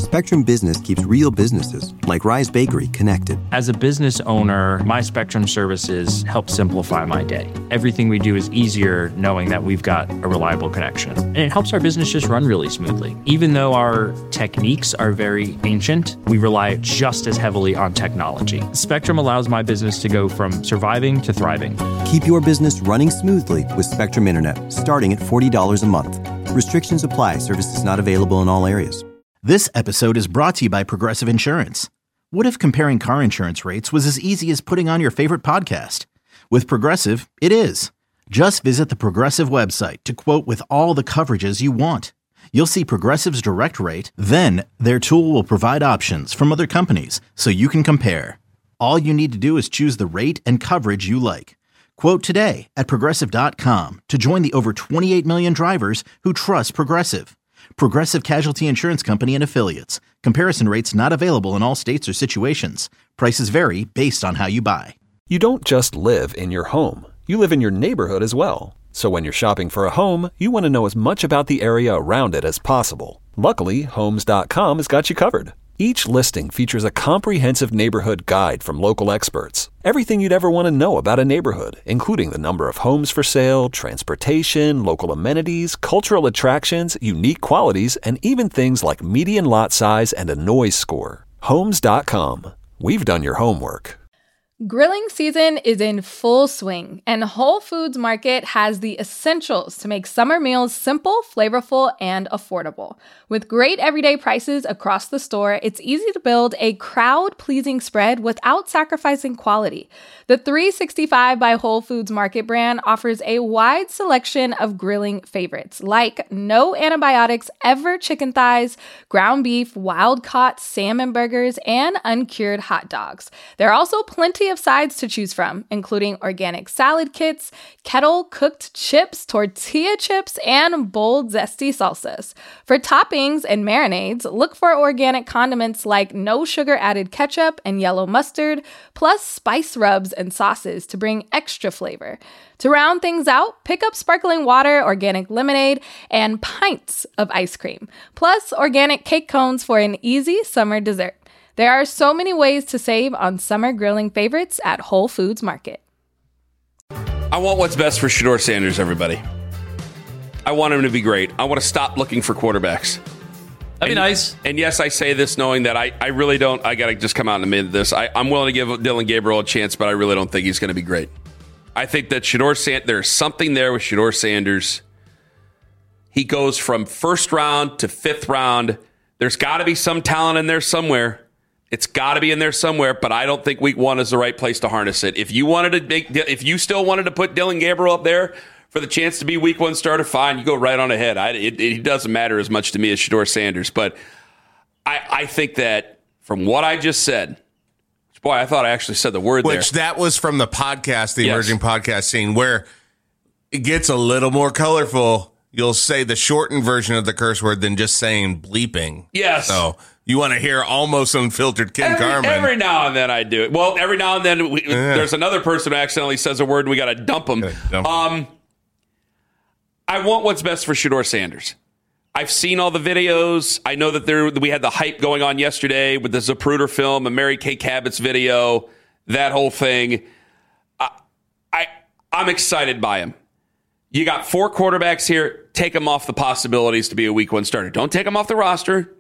Spectrum Business keeps real businesses, like Rise Bakery, connected. As a business owner, my Spectrum services help simplify my day. Everything we do is easier knowing that we've got a reliable connection. And it helps our business just run really smoothly. Even though our techniques are very ancient, we rely just as heavily on technology. Spectrum allows my business to go from surviving to thriving. Keep your business running smoothly with Spectrum Internet, starting at $40 a month. Restrictions apply. Services not available in all areas. This episode is brought to you by Progressive Insurance. What if comparing car insurance rates was as easy as putting on your favorite podcast? With Progressive, it is. Just visit the Progressive website to quote with all the coverages you want. You'll see Progressive's direct rate, then their tool will provide options from other companies so you can compare. All you need to do is choose the rate and coverage you like. Quote today at Progressive.com to join the over 28 million drivers who trust Progressive. Progressive Casualty Insurance Company and Affiliates. Comparison rates not available in all states or situations. Prices vary based on how you buy. You don't just live in your home. You live in your neighborhood as well. So when you're shopping for a home, you want to know as much about the area around it as possible. Luckily, Homes.com has got you covered. Each listing features a comprehensive neighborhood guide from local experts. Everything you'd ever want to know about a neighborhood, including the number of homes for sale, transportation, local amenities, cultural attractions, unique qualities, and even things like median lot size and a noise score. Homes.com. We've done your homework. Grilling season is in full swing, and Whole Foods Market has the essentials to make summer meals simple, flavorful, and affordable. With great everyday prices across the store, it's easy to build a crowd-pleasing spread without sacrificing quality. The 365 by Whole Foods Market brand offers a wide selection of grilling favorites, like no antibiotics ever chicken thighs, ground beef, wild-caught salmon burgers, and uncured hot dogs. There are also plenty of sides to choose from, including organic salad kits, kettle-cooked chips, tortilla chips, and bold, zesty salsas. For toppings and marinades, look for organic condiments like no sugar-added ketchup and yellow mustard, plus spice rubs and sauces to bring extra flavor. To round things out, pick up sparkling water, organic lemonade, and pints of ice cream, plus organic cake cones for an easy summer dessert. There are so many ways to save on summer grilling favorites at Whole Foods Market. I want what's best for Shedeur Sanders, everybody. I want him to be great. I want to stop looking for quarterbacks. That'd be nice. And yes, I say this knowing that I really don't. I got to just come out and admit this. I'm willing to give Dillon Gabriel a chance, but I really don't think he's going to be great. I think that there's something there with Shedeur Sanders. He goes from first round to fifth round. There's got to be some talent in there somewhere. It's got to be in there somewhere, but I don't think week one is the right place to harness it. If you still wanted to put Dillon Gabriel up there for the chance to be week one starter, fine, you go right on ahead. It doesn't matter as much to me as Shedeur Sanders, but I think that from what I just said, boy, I thought I actually said the word there. Which that was from the podcast, the emerging podcast scene, where it gets a little more colorful. You'll say the shortened version of the curse word than just saying bleeping. Yes. So you want to hear almost unfiltered Ken Carman. Every now and then I do it. Well, every now and then there's another person who accidentally says a word and we got to dump them. I want what's best for Shedeur Sanders. I've seen all the videos. I know that we had the hype going on yesterday with the Zapruder film and Mary Kay Cabot's video, that whole thing. I'm excited by him. You got 4 quarterbacks here. Take him off the possibilities to be a week one starter. Don't take him off the roster.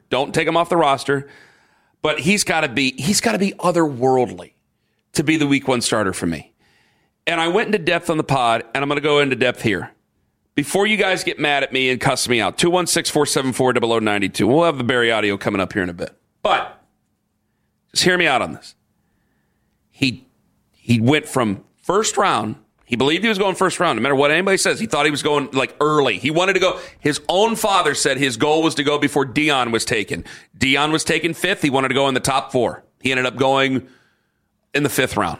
But he's got to be otherworldly to be the week one starter for me. And I went into depth on the pod, and I'm going to go into depth here. Before you guys get mad at me and cuss me out, 216-474-0092. We'll have the Barry audio coming up here in a bit. But just hear me out on this. He went from first round. He believed he was going first round. No matter what anybody says, he thought he was going like early. He wanted to go. His own father said his goal was to go before Deion was taken. Deion was taken 5th. He wanted to go in the top 4. He ended up going in the 5th round.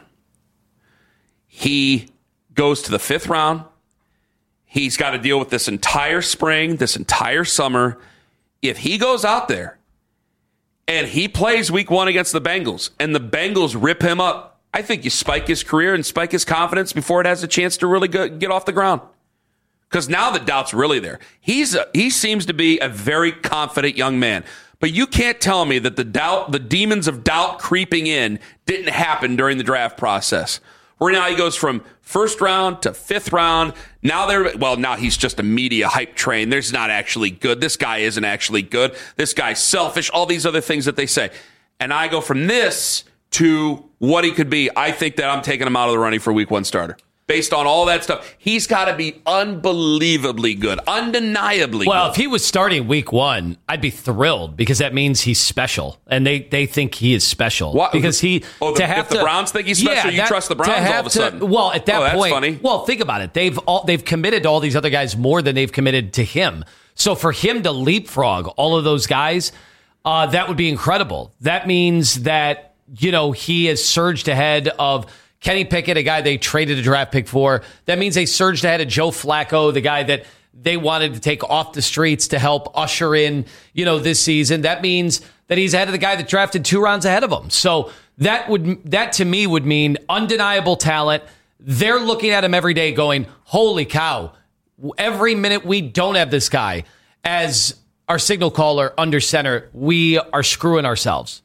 He goes to the 5th round. He's got to deal with this entire spring, this entire summer. If he goes out there and he plays week one against the Bengals and the Bengals rip him up, I think you spike his career and spike his confidence before it has a chance to really get off the ground. Because now the doubt's really there. He seems to be a very confident young man. But you can't tell me that the demons of doubt creeping in didn't happen during the draft process. Where now he goes from first round to fifth round. Now he's just a media hype train. There's not actually good. This guy isn't actually good. This guy's selfish. All these other things that they say. And I go from this to what he could be. I think that I'm taking him out of the running for week 1 starter. Based on all that stuff, he's got to be unbelievably good, undeniably well, good. If he was starting week 1, I'd be thrilled because that means he's special, and they think he is special. What? Because if the Browns think he's special, you trust the Browns all of a sudden. Well, at that point, funny. Well, think about it. They've committed to all these other guys more than they've committed to him. So for him to leapfrog all of those guys, that would be incredible. That means that he has surged ahead of Kenny Pickett, a guy they traded a draft pick for. That means they surged ahead of Joe Flacco, the guy that they wanted to take off the streets to help usher in, this season. That means that he's ahead of the guy that drafted 2 rounds ahead of him. So that to me would mean undeniable talent. They're looking at him every day going, holy cow, every minute we don't have this guy as our signal caller under center, we are screwing ourselves.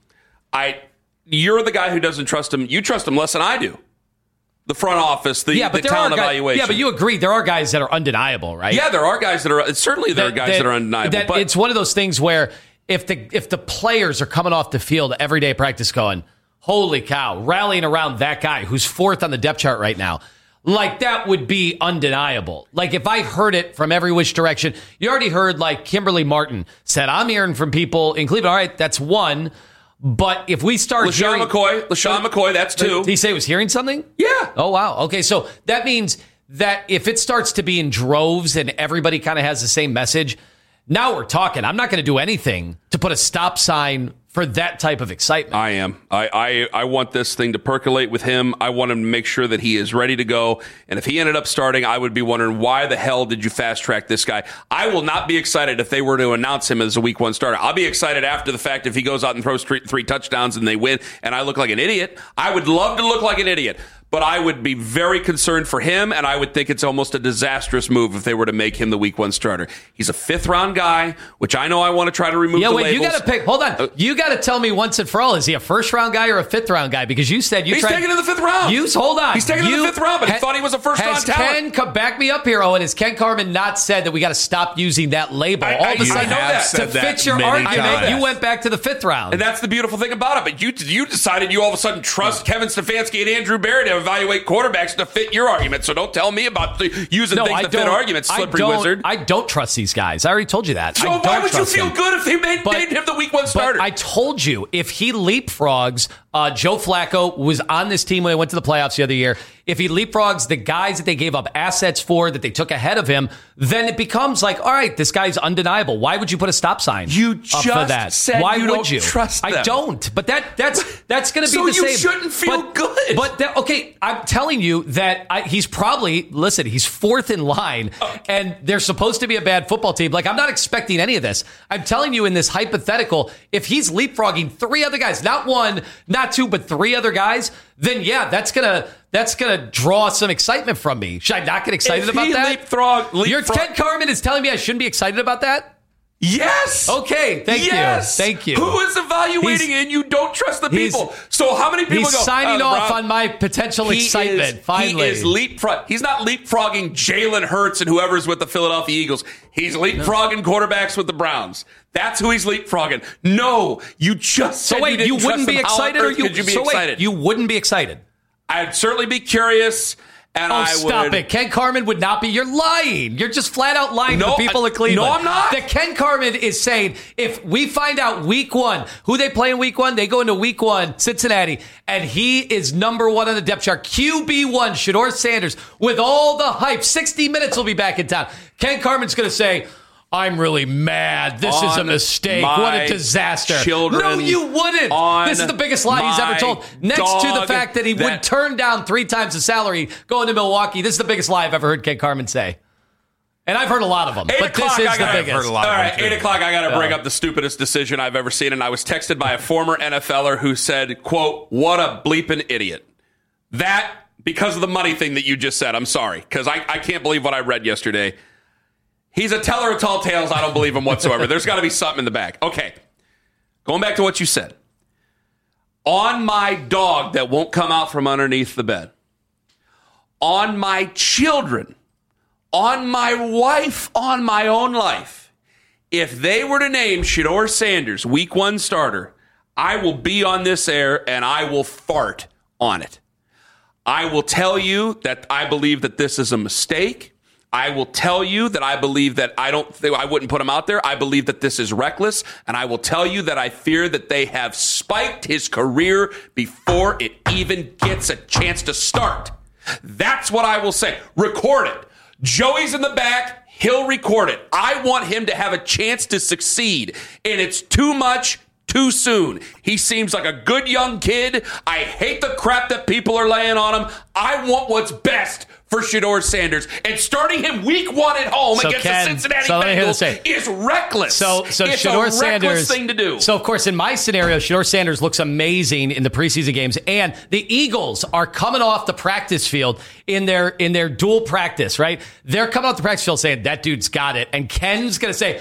You're the guy who doesn't trust him. You trust him less than I do. The front office, the talent evaluation. Yeah, but you agree there are guys that are undeniable, right? Yeah, there are guys that are that are undeniable. But it's one of those things where if the players are coming off the field everyday practice going, holy cow, rallying around that guy who's 4th on the depth chart right now, like that would be undeniable. Like if I heard it from every which direction, you already heard like Kimberly Martin said, I'm hearing from people in Cleveland. All right, that's one. But if we start LaShawn McCoy, that's 2. Did he say he was hearing something? Yeah. Oh, wow. Okay, so that means that if it starts to be in droves and everybody kind of has the same message, now we're talking. I'm not going to do anything to put a stop sign for that type of excitement. I am. I want this thing to percolate with him. I want him to make sure that he is ready to go. And if he ended up starting, I would be wondering, why the hell did you fast track this guy? I will not be excited if they were to announce him as a week 1 starter. I'll be excited after the fact if he goes out and throws 3 touchdowns and they win and I look like an idiot. I would love to look like an idiot. But I would be very concerned for him, and I would think it's almost a disastrous move if they were to make him the week 1 starter. He's a 5th-round guy, which I know I want to try to remove the labels. You got to pick. Hold on. You got to tell me once and for all, is he a 1st-round guy or a 5th-round guy? Because you said he's taken in the 5th round. Hold on. He's taken in the 5th round, but he thought he was a first-round talent. Back me up here, Owen. Has Ken Carman not said that we got to stop using that label? All of a sudden, to fit your argument, you went back to the 5th round. And that's the beautiful thing about it. But you decided you all of a sudden trust Kevin Stefanski and Andrew Barry to evaluate quarterbacks to fit your argument. So don't tell me about using things to fit arguments, slippery wizard. I don't trust these guys. I already told you that. So why would you feel good if they made him the week 1 starter? But I told you, if he leapfrogs, Joe Flacco was on this team when they went to the playoffs the other year. If he leapfrogs the guys that they gave up assets for, that they took ahead of him, then it becomes like, all right, this guy's undeniable. Why would you put a stop sign you up just for that? Said Why you would don't you trust them. I don't. But that's going to be so the same. So you shouldn't feel good. But okay, I'm telling you that he's probably, listen, he's 4th in line, and they're supposed to be a bad football team. Like, I'm not expecting any of this. I'm telling you in this hypothetical, if he's leapfrogging 3 other guys, not 1, not 2, but 3 other guys, then yeah, that's gonna draw some excitement from me. Should I not get excited about that? Your Ken Carman is telling me I shouldn't be excited about that? Yes. Okay. Thank you. Who is evaluating and you don't trust the people? So how many people he's go? Signing off on my potential excitement. Finally, he is He's not leapfrogging Jalen Hurts and whoever's with the Philadelphia Eagles. He's leapfrogging quarterbacks with the Browns. That's who he's leapfrogging. No, you just said you wouldn't be excited, or could you be excited? You wouldn't be excited. I'd certainly be curious. And stop it. Ken Carman would not be. You're lying. You're just flat out lying to the people in Cleveland. No, I'm not. The Ken Carman is saying if we find out week 1, who they play in week 1, they go into week 1, Cincinnati, and he is number 1 on the depth chart. QB1, Shedeur Sanders, with all the hype. 60 Minutes will be back in town. Ken Carman's going to say, I'm really mad. This is a mistake. What a disaster. No, you wouldn't. This is the biggest lie he's ever told. Next to the fact that he would turn down 3 times the salary going to Milwaukee. This is the biggest lie I've ever heard Ken Carman say. And I've heard a lot of them, but this is the biggest. All right, 8 o'clock, I got to bring up the stupidest decision I've ever seen. And I was texted by a former NFLer who said, quote, what a bleeping idiot. That, because of the money thing that you just said, I'm sorry, because I can't believe what I read yesterday. He's a teller of tall tales. I don't believe him whatsoever. There's got to be something in the back. Okay. going back to what you said, on my dog that won't come out from underneath the bed, on my children, on my wife, on my own life, if they were to name Shedeur Sanders week 1 starter, I will be on this air and I will fart on it. I will tell you that I believe that this is a mistake. I will tell you that I believe that I wouldn't put him out there. I believe that this is reckless. And I will tell you that I fear that they have spiked his career before it even gets a chance to start. That's what I will say. Record it. Joey's in the back. He'll record it. I want him to have a chance to succeed. And it's too much too soon. He seems like a good young kid. I hate the crap that people are laying on him. I want what's best for Shedeur Sanders. And starting him week 1 at home against the Cincinnati Bengals is reckless. So it's Shedeur a Sanders, reckless thing to do. So, of course, in my scenario, Shedeur Sanders looks amazing in the preseason games. And the Eagles are coming off the practice field in their dual practice, right? They're coming off the practice field saying, that dude's got it. And Ken's going to say,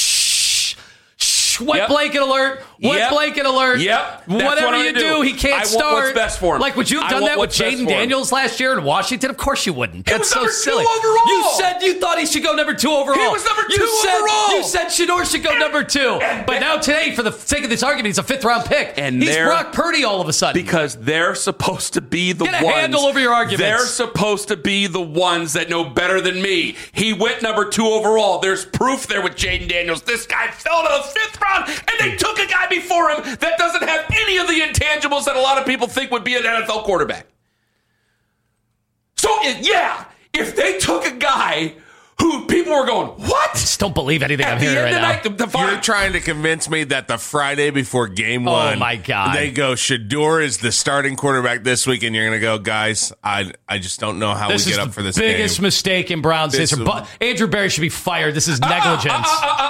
wet blanket alert. Wet blanket alert. Yep. Whatever you do, he can't start. I want what's best for him. Like, would you have done that with Jaden Daniels last year in Washington? Of course you wouldn't. That's so silly. Overall. You said you thought he should go number 2 overall. He was number 2 overall. You said Shedeur should go number 2. But now today, for the sake of this argument, he's a 5th-round pick. And he's Brock Purdy all of a sudden. Because they're supposed to be the ones. Get a handle over your arguments. They're supposed to be the ones that know better than me. He went number 2 overall. There's proof there with Jaden Daniels. This guy fell to the 5th round, and they took a guy before him that doesn't have any of the intangibles that a lot of people think would be an NFL quarterback. So, if they took a guy who people were going, what? I just don't believe anything I'm hearing right now. You're trying to convince me that the Friday before game 1, oh my God, they go, Shedeur is the starting quarterback this week, and you're going to go, guys, I just don't know how we get up for this game. This is the biggest mistake in Browns history. Andrew Berry should be fired. This is negligence.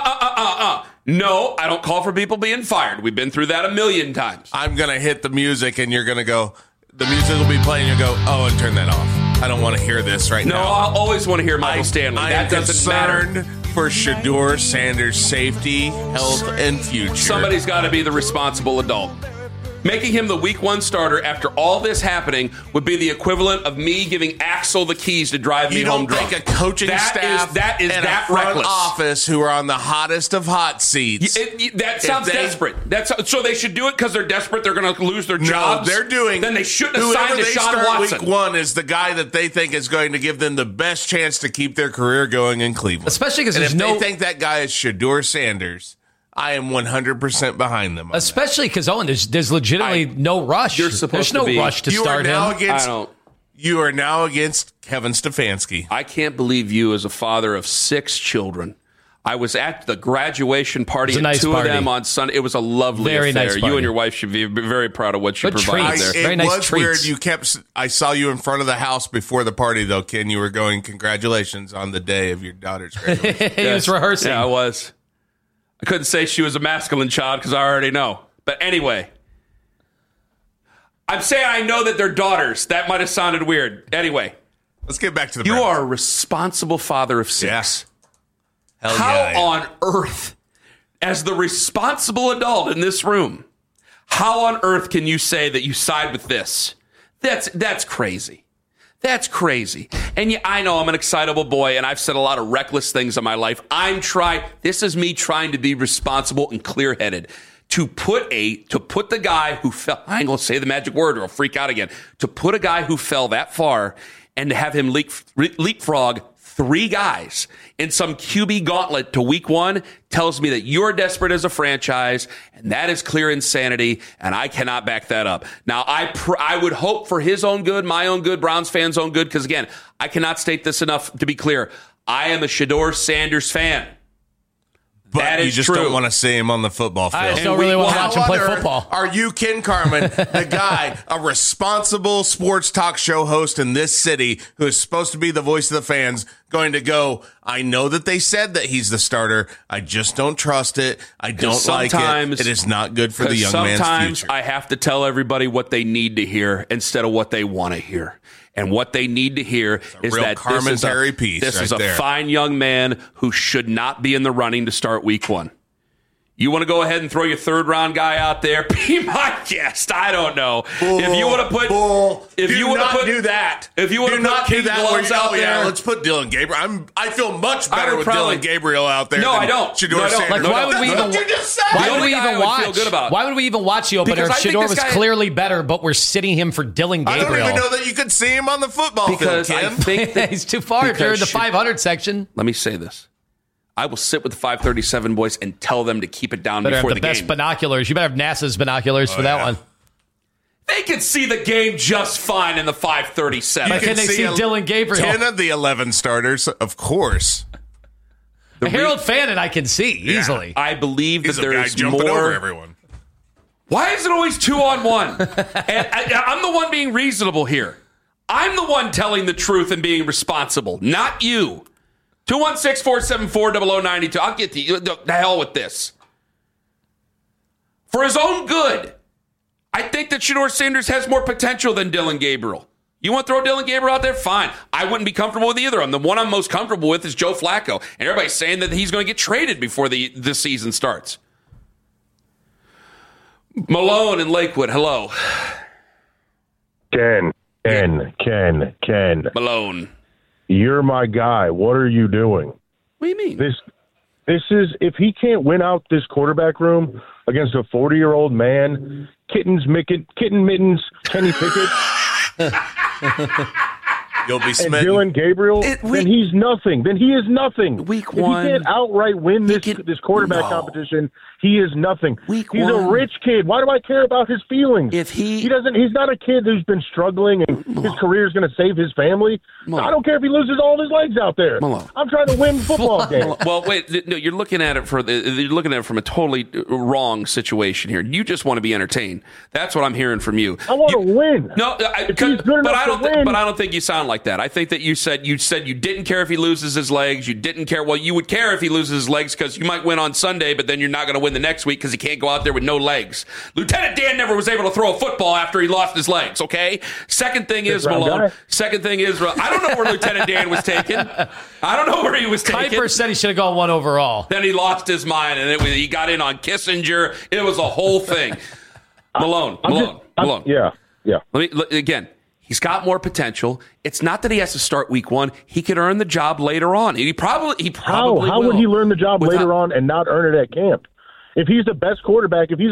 No, I don't call for people being fired. We've been through that a million times. I'm going to hit the music, and you're going to go, the music will be playing, you'll go, oh, and turn that off. I don't want to hear this now. No, I'll always want to hear Michael Stanley. That doesn't matter. For Shedeur Sanders' safety, health, and future. Somebody's got to be the responsible adult. Making him the week 1 starter after all this happening would be the equivalent of me giving Axel the keys to drive me home drunk. You don't think a coaching staff and a front office who are on the hottest of hot seats. That sounds desperate. So they should do it because they're desperate. They're going to lose their jobs. No, they're doing. Then they shouldn't have signed Deshaun Watson. Week 1 is the guy that they think is going to give them the best chance to keep their career going in Cleveland. Especially because if they think that guy is Shedeur Sanders, I am 100% behind them. Especially because, Owen, there's legitimately no rush. There's no rush to start him. You are now against Kevin Stefanski. I can't believe you, as a father of 6 children. I was at the graduation party at 2 of them on Sunday. It was a lovely affair. Nice you and your wife should be very proud of what you provided there. It was weird. I saw you in front of the house before the party, though, Ken. You were going, congratulations on the day of your daughter's graduation. He was rehearsing. Yeah, I was. I couldn't say she was a masculine child because I already know. But anyway, I'm saying I know that they're daughters. That might have sounded weird. Anyway. Let's get back to the You Browns. are a responsible father of 6. Yes. How on earth, as the responsible adult in this room, how on earth can you say that you side with this? That's crazy. That's crazy. And I know I'm an excitable boy, and I've said a lot of reckless things in my life. This is me trying to be responsible and clear-headed. To put the guy who fell, I ain't going to say the magic word or I'll freak out again. To put a guy who fell that far and to have him leapfrog 3 guys in some QB gauntlet to week 1 tells me that you're desperate as a franchise, and that is clear insanity, and I cannot back that up. Now, I would hope for his own good, my own good, Browns fans' own good, because, again, I cannot state this enough to be clear. I am a Shedeur Sanders fan. But that you is just true. don't want to see him on the football field. I just don't really want to watch him play football. Are you Ken Carman, the guy, a responsible sports talk show host in this city who is supposed to be the voice of the fans, going to go, I know that they said that he's the starter. I just don't trust it. I don't like it. It is not good for the young man's future. Sometimes I have to tell everybody what they need to hear instead of what they want to hear. And what they need to hear is that this is a fine young man who should not be in the running to start week 1. You want to go ahead and throw your third round guy out there? Be my guest. I don't know. If you want to put, do that. If you want to put King Gloves out there, let's put Dylan Gabriel. I feel much better with Dylan Gabriel out there. No, I don't. Like, why would we even? Why would we even watch? Feel good about. Why would we even watch the opener? Shedeur was clearly better, but we're sitting him for Dylan Gabriel. I don't even know that you could see him on the football field. Because I think that he's too far if you're in the 500 section. Let me say this. I will sit with the 537 boys and tell them to keep it down before the game. Better have the best binoculars. You better have NASA's binoculars for that one. They can see the game just fine in the 537. But can they see Dylan Gabriel? 10 of the 11 starters, of course. Harold Fannin I can see easily. I believe that there is jumping more. Over everyone. Why is it always 2-on-1? And I'm the one being reasonable here. I'm the one telling the truth and being responsible, not you. 216-474-0092. I'll get to you. The hell with this. For his own good, I think that Shedeur Sanders has more potential than Dylan Gabriel. You want to throw Dylan Gabriel out there? Fine. I wouldn't be comfortable with either. The one I'm most comfortable with is Joe Flacco. And everybody's saying that he's going to get traded before this season starts. Malone in Lakewood, hello. Ken. Malone. You're my guy. What are you doing? What do you mean? This is, if he can't win out this quarterback room against a 40-year-old man, Kitten Mittens, Kenny Pickett, you'll be smitten. And Dylan Gabriel, then he's nothing. Then he is nothing. Week one. If he can't outright win this quarterback competition, he is nothing. He's a rich kid. Why do I care about his feelings? He's not a kid who's been struggling and his career is going to save his family. I don't care if he loses all of his legs out there. I'm trying to win football games. Well, wait, no, you're looking at it from a totally wrong situation here. You just want to be entertained. That's what I'm hearing from you. I want to win. No, but I don't think you sound like that. I think that you said you didn't care if he loses his legs. You didn't care. Well, you would care if he loses his legs because you might win on Sunday, but then you're not going to win the next week because he can't go out there with no legs. Lieutenant Dan never was able to throw a football after he lost his legs. Okay. Second thing is Malone. Second thing is I don't know where Lieutenant Dan was taken. I don't know where he was taken. Kuiper said he should have gone 1 overall. Then he lost his mind and he got in on Kissinger. It was a whole thing. Malone. Yeah. Again. He's got more potential. It's not that he has to start week 1. He could earn the job later on. He probably How will. Would he learn the job later on and not earn it at camp? If he's the best quarterback, if he's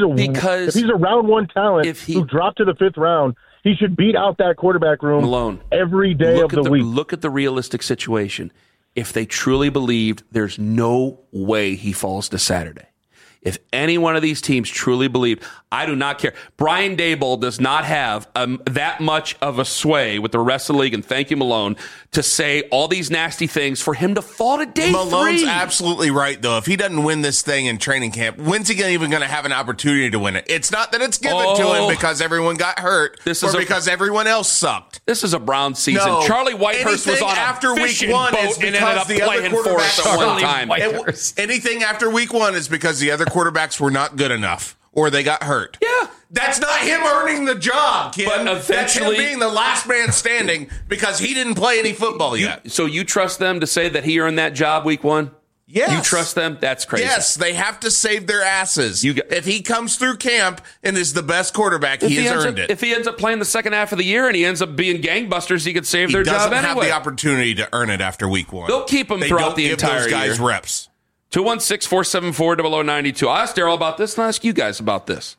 a round 1 talent who dropped to the 5th round, he should beat out that quarterback room Malone, every day of the week. Look at the realistic situation. If they truly believed, there's no way he falls to Saturday. If any one of these teams truly believed, I do not care. Brian Daboll does not have that much of a sway with the rest of the league, and thank you, Malone, to say all these nasty things for him to fall to day 3. Malone's absolutely right, though. If he doesn't win this thing in training camp, when's he even going to have an opportunity to win it? It's not that it's given to him because everyone got hurt because everyone else sucked. This is a Brown season. No, Charlie Whitehurst was on a fishing boat and ended up playing for us at one time. Anything after week 1 is because the other quarterbacks were not good enough or they got hurt. Yeah. That's not him earning the job, Ken. But eventually, that's him being the last man standing because he didn't play any football yet. So you trust them to say that he earned that job week 1? Yes. You trust them? That's crazy. Yes, they have to save their asses. If he comes through camp and is the best quarterback, he has earned it. If he ends up playing the second half of the year and he ends up being gangbusters, he could save their job anyway. He doesn't have the opportunity to earn it after week 1. They'll keep him throughout the entire year. They don't give those guys reps. 216-474-0092. I asked Daryl about this, and I ask you guys about this.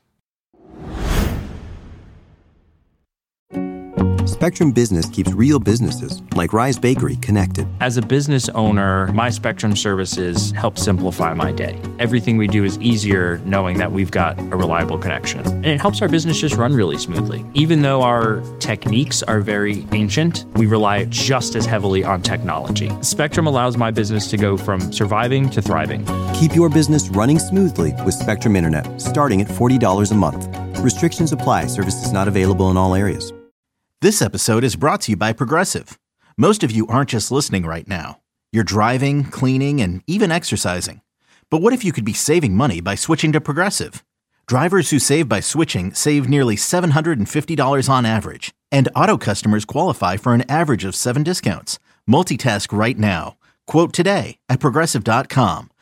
Spectrum Business keeps real businesses, like Rise Bakery, connected. As a business owner, my Spectrum services help simplify my day. Everything we do is easier knowing that we've got a reliable connection. And it helps our business just run really smoothly. Even though our techniques are very ancient, we rely just as heavily on technology. Spectrum allows my business to go from surviving to thriving. Keep your business running smoothly with Spectrum Internet, starting at $40 a month. Restrictions apply. Services not available in all areas. This episode is brought to you by Progressive. Most of you aren't just listening right now. You're driving, cleaning, and even exercising. But what if you could be saving money by switching to Progressive? Drivers who save by switching save nearly $750 on average. And auto customers qualify for an average of 7 discounts. Multitask right now. Quote today at Progressive.com.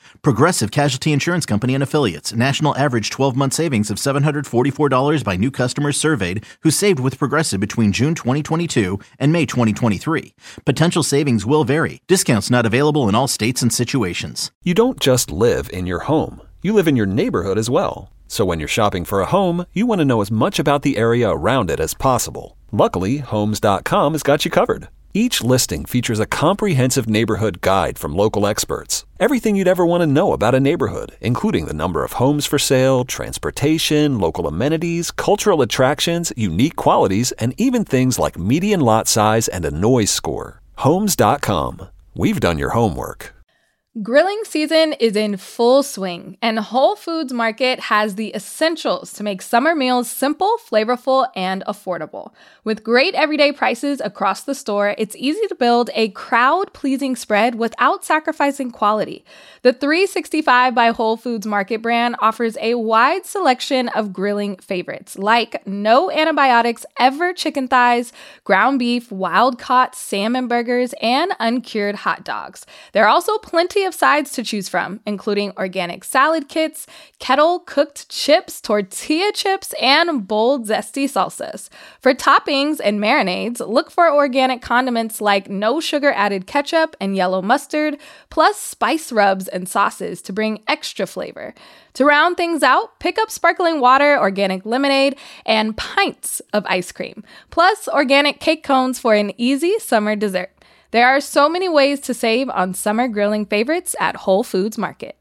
Progressive Casualty Insurance Company and Affiliates. National average 12-month savings of $744 by new customers surveyed who saved with Progressive between June 2022 and May 2023. Potential savings will vary. Discounts not available in all states and situations. You don't just live in your home. You live in your neighborhood as well. So when you're shopping for a home, you want to know as much about the area around it as possible. Luckily, Homes.com has got you covered. Each listing features a comprehensive neighborhood guide from local experts. Everything you'd ever want to know about a neighborhood, including the number of homes for sale, transportation, local amenities, cultural attractions, unique qualities, and even things like median lot size and a noise score. Homes.com. We've done your homework. Grilling season is in full swing, and Whole Foods Market has the essentials to make summer meals simple, flavorful, and affordable. With great everyday prices across the store, it's easy to build a crowd-pleasing spread without sacrificing quality. The 365 by Whole Foods Market brand offers a wide selection of grilling favorites, like no antibiotics ever chicken thighs, ground beef, wild-caught salmon burgers, and uncured hot dogs. There are also plenty of sides to choose from, including organic salad kits, kettle-cooked chips, tortilla chips, and bold, zesty salsas. For toppings and marinades, look for organic condiments like no sugar-added ketchup and yellow mustard, plus spice rubs and sauces to bring extra flavor. To round things out, pick up sparkling water, organic lemonade, and pints of ice cream, plus organic cake cones for an easy summer dessert. There are so many ways to save on summer grilling favorites at Whole Foods Market.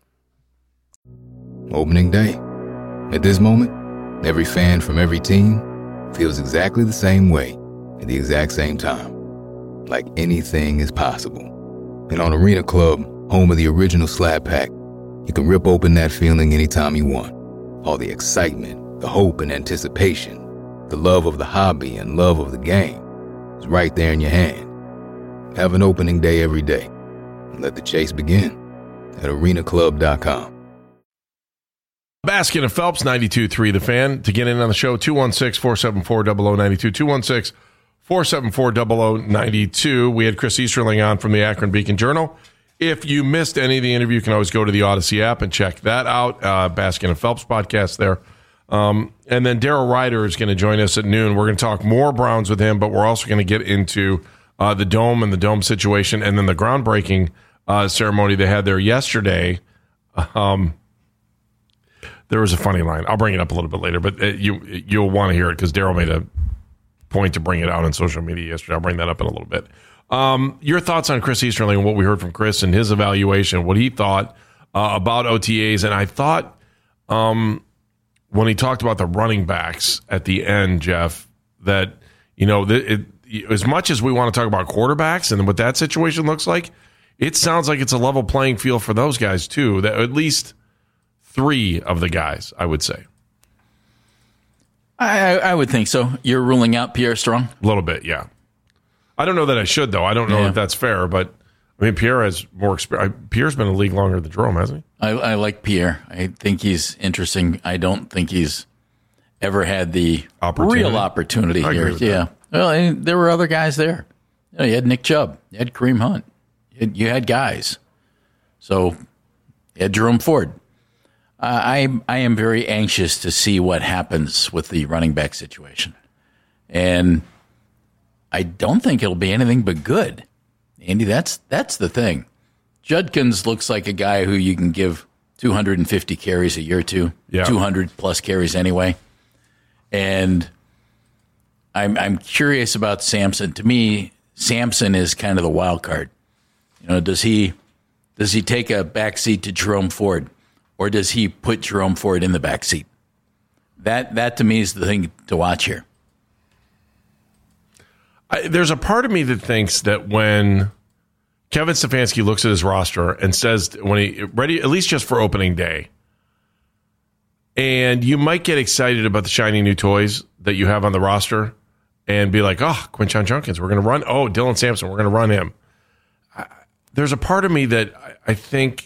Opening day. At this moment, every fan from every team feels exactly the same way at the exact same time. Like anything is possible. And on Arena Club, home of the original Slab Pack, you can rip open that feeling anytime you want. All the excitement, the hope and anticipation, the love of the hobby and love of the game is right there in your hand. Have an opening day every day. And let the chase begin at arenaclub.com. Baskin and Phelps, 92.3 The Fan. To get in on the show, 216-474-0092, 216-474-0092. We had Chris Easterling on from the Akron Beacon Journal. If you missed any of the interview, you can always go to the Odyssey app and check that out. Baskin and Phelps podcast there. And then Daryl Ryder is going to join us at noon. We're going to talk more Browns with him, but we're also going to get into the Dome and the Dome situation, and then the groundbreaking ceremony they had there yesterday. There was a funny line. I'll bring it up a little bit later, but you'll want to hear it because Daryl made a point to bring it out on social media yesterday. I'll bring that up in a little bit. Your thoughts on Chris Easterling and what we heard from Chris and his evaluation, what he thought about OTAs. And I thought when he talked about the running backs at the end, Jeff, that, you know, as much as we want to talk about quarterbacks and what that situation looks like, it sounds like it's a level playing field for those guys too. That at least three of the guys, I would say. I would think so. You're ruling out Pierre Strong? A little bit, yeah. I don't know that I should, though. I don't know if that's fair, but I mean, Pierre has more experience. Pierre's been in the league longer than Jerome, hasn't he? I like Pierre. I think he's interesting. I don't think he's ever had the real opportunity here. Yeah. Well, there were other guys there. You know, you had Nick Chubb. You had Kareem Hunt. You had guys. So you had Jerome Ford. I am very anxious to see what happens with the running back situation. And I don't think it'll be anything but good. Andy, that's the thing. Judkins looks like a guy who you can give 250 carries a year to, 200 plus carries anyway. And I'm curious about Sampson. To me, Sampson is kind of the wild card. You know, does he take a backseat to Jerome Ford, or does he put Jerome Ford in the backseat? That to me is the thing to watch here. There's a part of me that thinks that when Kevin Stefanski looks at his roster and says when he ready, at least just for opening day, and you might get excited about the shiny new toys that you have on the roster and be like, oh, Quinshon Judkins, we're going to run. Oh, Dylan Sampson, we're going to run him. There's a part of me that I think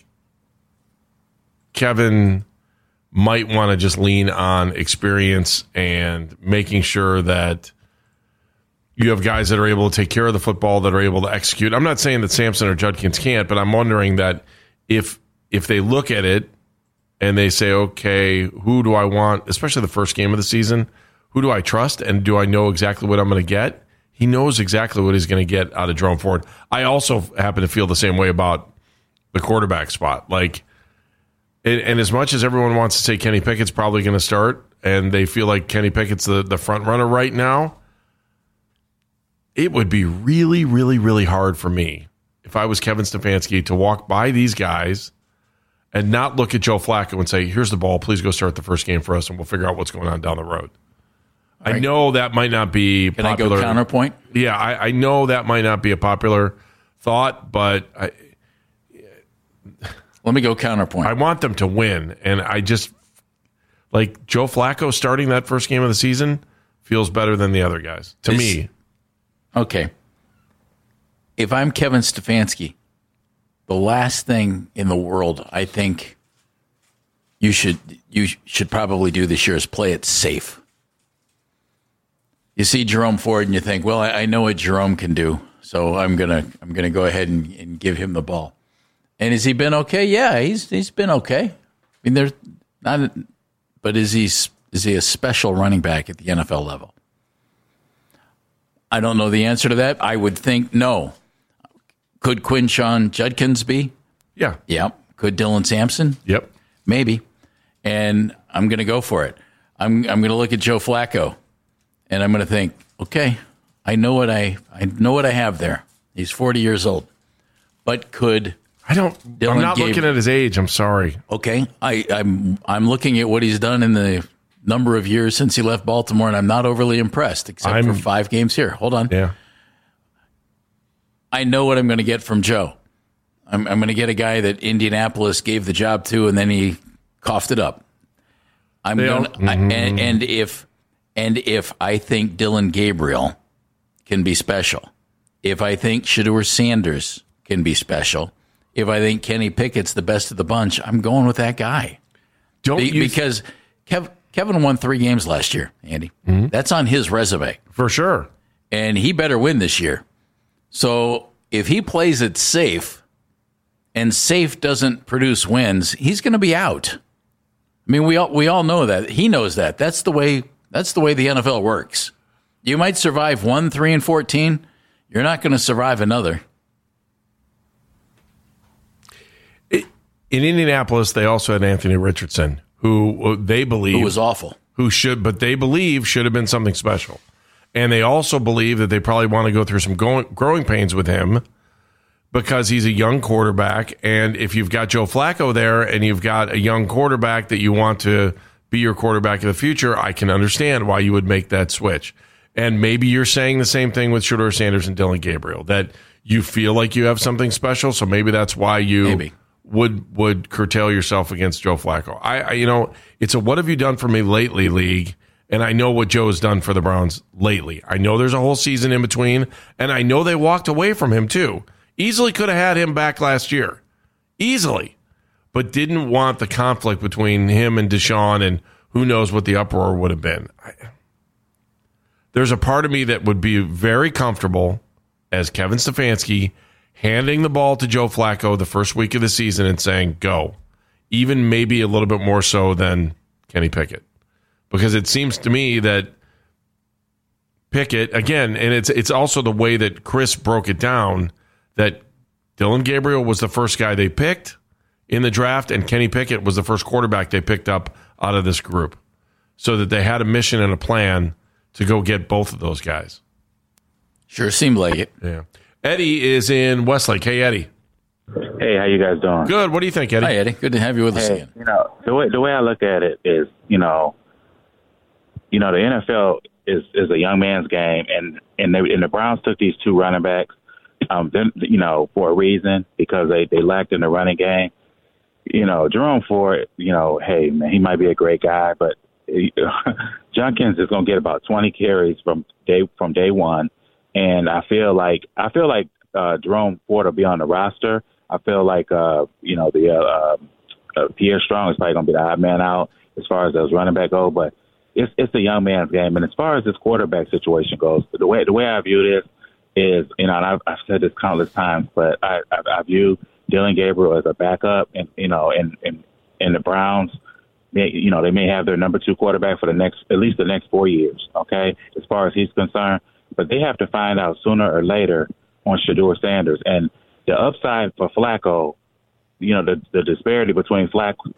Kevin might want to just lean on experience and making sure that you have guys that are able to take care of the football, that are able to execute. I'm not saying that Sampson or Judkins can't, but I'm wondering that if if they look at it and they say, okay, who do I want, especially the first game of the season, who do I trust and do I know exactly what I'm going to get? He knows exactly what he's going to get out of Jerome Ford. I also happen to feel the same way about the quarterback spot. Like, and as much as everyone wants to say Kenny Pickett's probably going to start, and they feel like Kenny Pickett's the front runner right now, it would be really, really, really hard for me if I was Kevin Stefanski to walk by these guys and not look at Joe Flacco and say, here's the ball, please go start the first game for us, and we'll figure out what's going on down the road. Right. I know that might not be Can popular. I go counterpoint? Yeah, I know that might not be a popular thought, but let me go counterpoint. I want them to win, and I just like Joe Flacco starting that first game of the season feels better than the other guys to me. Okay. If I'm Kevin Stefanski, the last thing in the world I think you should probably do this year is play it safe. You see Jerome Ford and you think, well, I know what Jerome can do, so I'm gonna go ahead and give him the ball. And has he been okay? Yeah, he's been okay. I mean, there's not, but is he a special running back at the NFL level? I don't know the answer to that. I would think no. Could Quinshon Judkins be? Yeah. Yep. Could Dylan Sampson? Yep. Maybe. And I'm going to go for it. I'm going to look at Joe Flacco. And I'm going to think, okay, I know what I have there. He's 40 years old, but could I'm not looking at his age. I'm sorry. Okay, I'm looking at what he's done in the number of years since he left Baltimore, and I'm not overly impressed, except for 5 games here. Hold on. Yeah, I know what I'm going to get from Joe. I'm going to get a guy that Indianapolis gave the job to, and then he coughed it up. And if I think Dylan Gabriel can be special, if I think Shedeur Sanders can be special, if I think Kenny Pickett's the best of the bunch, I'm going with that guy. Because Kevin won 3 games last year, Andy. Mm-hmm. That's on his resume. For sure. And he better win this year. So if he plays it safe and safe doesn't produce wins, he's going to be out. I mean, we all know that. He knows that. That's the way the NFL works. You might survive 1, 3, and 14. You're not going to survive another. In Indianapolis, they also had Anthony Richardson, who they believe was awful, but they believe should have been something special, and they also believe that they probably want to go through some growing pains with him because he's a young quarterback. And if you've got Joe Flacco there and you've got a young quarterback that you want to be your quarterback of the future, I can understand why you would make that switch. And maybe you're saying the same thing with Shedeur Sanders and Dylan Gabriel, that you feel like you have something special, so maybe that's why you would curtail yourself against Joe Flacco. I it's a what have you done for me lately league, and I know what Joe has done for the Browns lately. I know there's a whole season in between, and I know they walked away from him too. Easily could have had him back last year. Easily. But didn't want the conflict between him and Deshaun, and who knows what the uproar would have been. There's a part of me that would be very comfortable as Kevin Stefanski handing the ball to Joe Flacco the first week of the season and saying, go. Even maybe a little bit more so than Kenny Pickett. Because it seems to me that Pickett, again, and it's also the way that Chris broke it down, that Dylan Gabriel was the first guy they picked in the draft, and Kenny Pickett was the first quarterback they picked up out of this group. So that they had a mission and a plan to go get both of those guys. Sure seemed like it. Yeah. Eddie is in Westlake. Hey, Eddie. Hey, how you guys doing? Good. What do you think, Eddie? Hi, Eddie. Good to have you with us again. The way I look at it is, the NFL is a young man's game, and the Browns took these 2 running backs, for a reason, because they lacked in the running game. Jerome Ford, hey man, he might be a great guy, but Junkins is going to get about 20 carries from day one, and I feel like Jerome Ford will be on the roster. I feel like Pierre Strong is probably going to be the odd man out as far as those running back go, but it's a young man's game. And as far as this quarterback situation goes, the way I view this is, and I've said this countless times, but I view Dylan Gabriel as a backup, and the Browns, they may have their number 2 quarterback for at least the next 4 years. Okay, as far as he's concerned, but they have to find out sooner or later on Shedeur Sanders and the upside for Flacco. The disparity between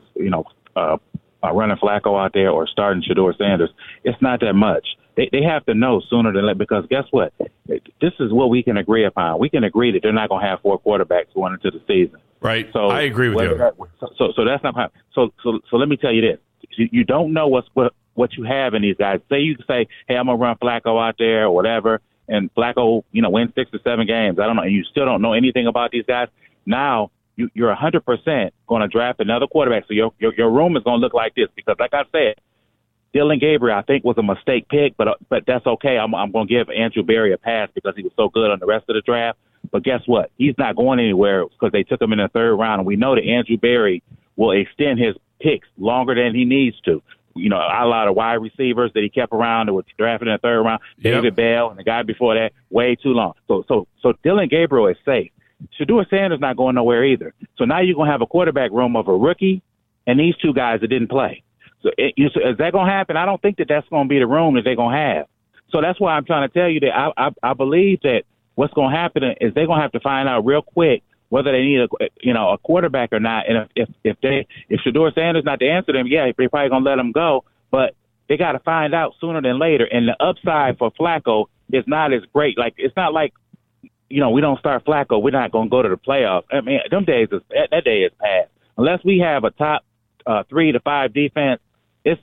running Flacco out there or starting Shedeur Sanders, it's not that much. They have to know sooner than later, because guess what? This is what we can agree upon. We can agree that they're not going to have 4 quarterbacks going into the season. Right. So I agree with you. So that's not so let me tell you this. You don't know what you have in these guys. Say you say, hey, I'm going to run Flacco out there or whatever, and Flacco, wins 6 or 7 games. I don't know. And you still don't know anything about these guys. Now, you're 100% going to draft another quarterback. So your room is going to look like this, because, like I said, Dylan Gabriel, I think, was a mistake pick, but that's okay. I'm going to give Andrew Berry a pass because he was so good on the rest of the draft. But guess what? He's not going anywhere because they took him in the 3rd round, and we know that Andrew Berry will extend his picks longer than he needs to. A lot of wide receivers that he kept around that were drafted in the 3rd round, David Bell and the guy before that, way too long. So Dylan Gabriel is safe. Shedeur Sanders not going nowhere either. So now you're going to have a quarterback room of a rookie and these 2 guys that didn't play. So is that going to happen? I don't think that's going to be the room that they're going to have. So that's why I'm trying to tell you that I believe that what's going to happen is they're going to have to find out real quick whether they need a quarterback or not. And if Shedeur Sanders not to answer them, they're probably going to let him go. But they got to find out sooner than later. And the upside for Flacco is not as great. Like, it's not like, we don't start Flacco, we're not going to go to the playoffs. I mean, that day is past. Unless we have a top 3 to 5 defense, it's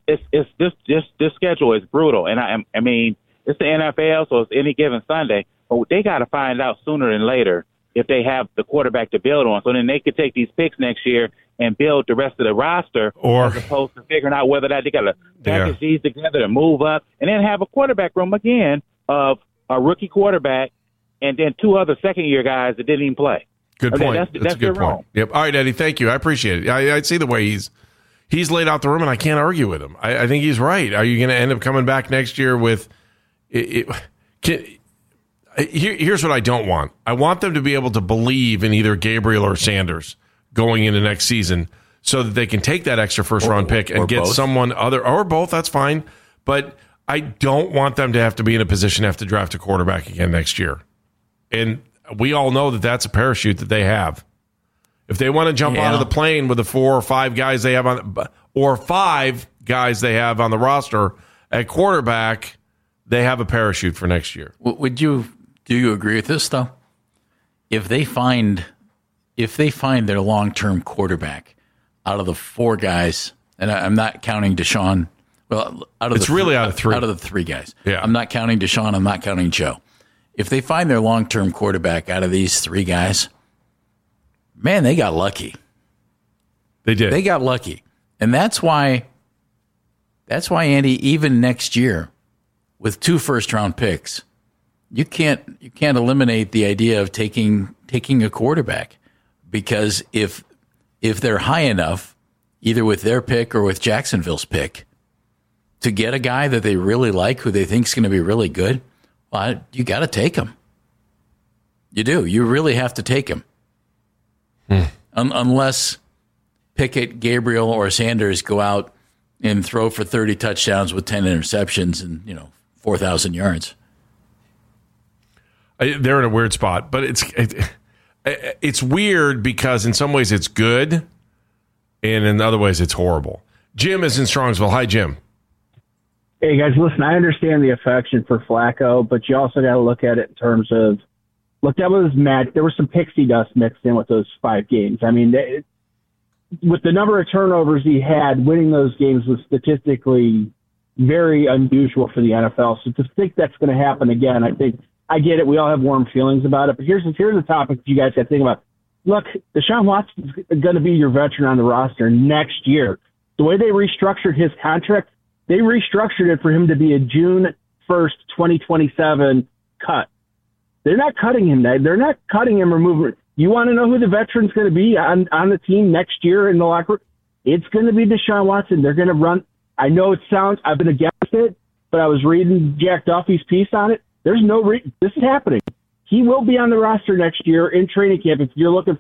this schedule is brutal. And I mean, it's the NFL, so it's any given Sunday. But they got to find out sooner than later if they have the quarterback to build on. So then they could take these picks next year and build the rest of the roster, as opposed to figuring out whether they got to package these together to move up and then have a quarterback room again of a rookie quarterback and then 2 other second-year guys that didn't even play. Good point. That's a good point. Yep. All right, Eddie, thank you. I appreciate it. I see the way he's laid out the room, and I can't argue with him. I think he's right. Are you going to end up coming back next year with here's what I don't want. I want them to be able to believe in either Gabriel or Sanders going into next season so that they can take that extra first-round pick and get someone other, or both, that's fine. But I don't want them to have to be in a position to have to draft a quarterback again next year. And we all know that that's a parachute that they have. If they want to jump out of the plane with the 4 or 5 guys they have or 5 guys they have on the roster at quarterback, they have a parachute for next year. Do you agree with this though? If they find their long-term quarterback out of the 4 guys, and I'm not counting Deshaun. Well, out of the 3 guys. Yeah. I'm not counting Deshaun. I'm not counting Joe. If they find their long-term quarterback out of these 3 guys, man, they got lucky. They did. They got lucky. And that's why, Andy, even next year, with 2 first-round picks, you can't eliminate the idea of taking a quarterback, because if they're high enough, either with their pick or with Jacksonville's pick, to get a guy that they really like, who they think is going to be really good, well, you got to take him. You do. You really have to take him. Unless Pickett, Gabriel, or Sanders go out and throw for 30 touchdowns with 10 interceptions and 4,000 yards. They're in a weird spot, but it's weird because in some ways it's good, and in other ways it's horrible. Jim is in Strongsville. Hi, Jim. Hey, guys, listen, I understand the affection for Flacco, but you also got to look at it in terms of, look, that was mad. There was some pixie dust mixed in with those 5 games. I mean, with the number of turnovers he had, winning those games was statistically very unusual for the NFL. So to think that's going to happen again, I get it. We all have warm feelings about it. But here's a topic you guys got to think about. Look, Deshaun Watson's going to be your veteran on the roster next year. The way they restructured his contract, they restructured it for him to be a June 1st, 2027 cut. They're not cutting him. They're not cutting him or moving. You want to know who the veteran's going to be on the team next year in the locker room? It's going to be Deshaun Watson. They're going to run. I know I've been against it, but I was reading Jack Duffy's piece on it. There's no this is happening. He will be on the roster next year in training camp if you're looking for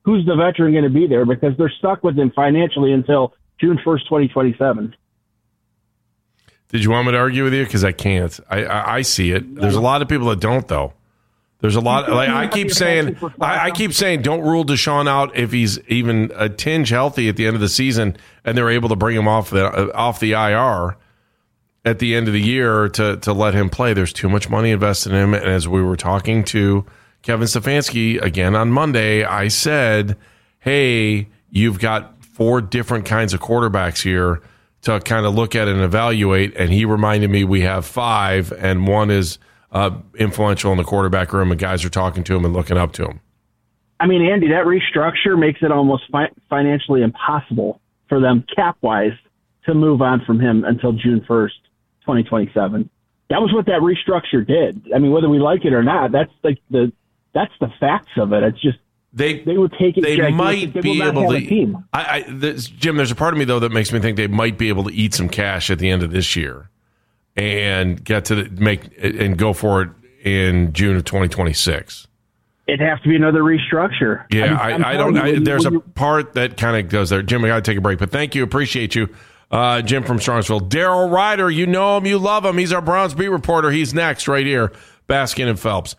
who's the veteran going to be there, because they're stuck with him financially until June 1st, 2027. Did you want me to argue with you? Because I can't. I see it. There's a lot of people that don't, though. There's a lot. Like I keep saying, don't rule Deshaun out if he's even a tinge healthy at the end of the season, and they're able to bring him off the IR at the end of the year to let him play. There's too much money invested in him. And as we were talking to Kevin Stefanski again on Monday, I said, hey, you've got 4 different kinds of quarterbacks here to kind of look at and evaluate. And he reminded me we have 5, and one is influential in the quarterback room, and guys are talking to him and looking up to him. I mean, Andy, that restructure makes it almost financially impossible for them cap-wise to move on from him until June 1st, 2027. That was what that restructure did. I mean, whether we like it or not, that's like the facts of it. It's just they would take it. They might be able to. Jim, there's a part of me though that makes me think they might be able to eat some cash at the end of this year and get to and go for it in June of 2026. It'd have to be another restructure. Yeah, I don't. There's a part that kind of goes there. Jim, I got to take a break, but thank you, appreciate you, Jim from Strongsville. Daryl Ryder, you know him, you love him. He's our Browns beat reporter. He's next right here, Baskin and Phelps.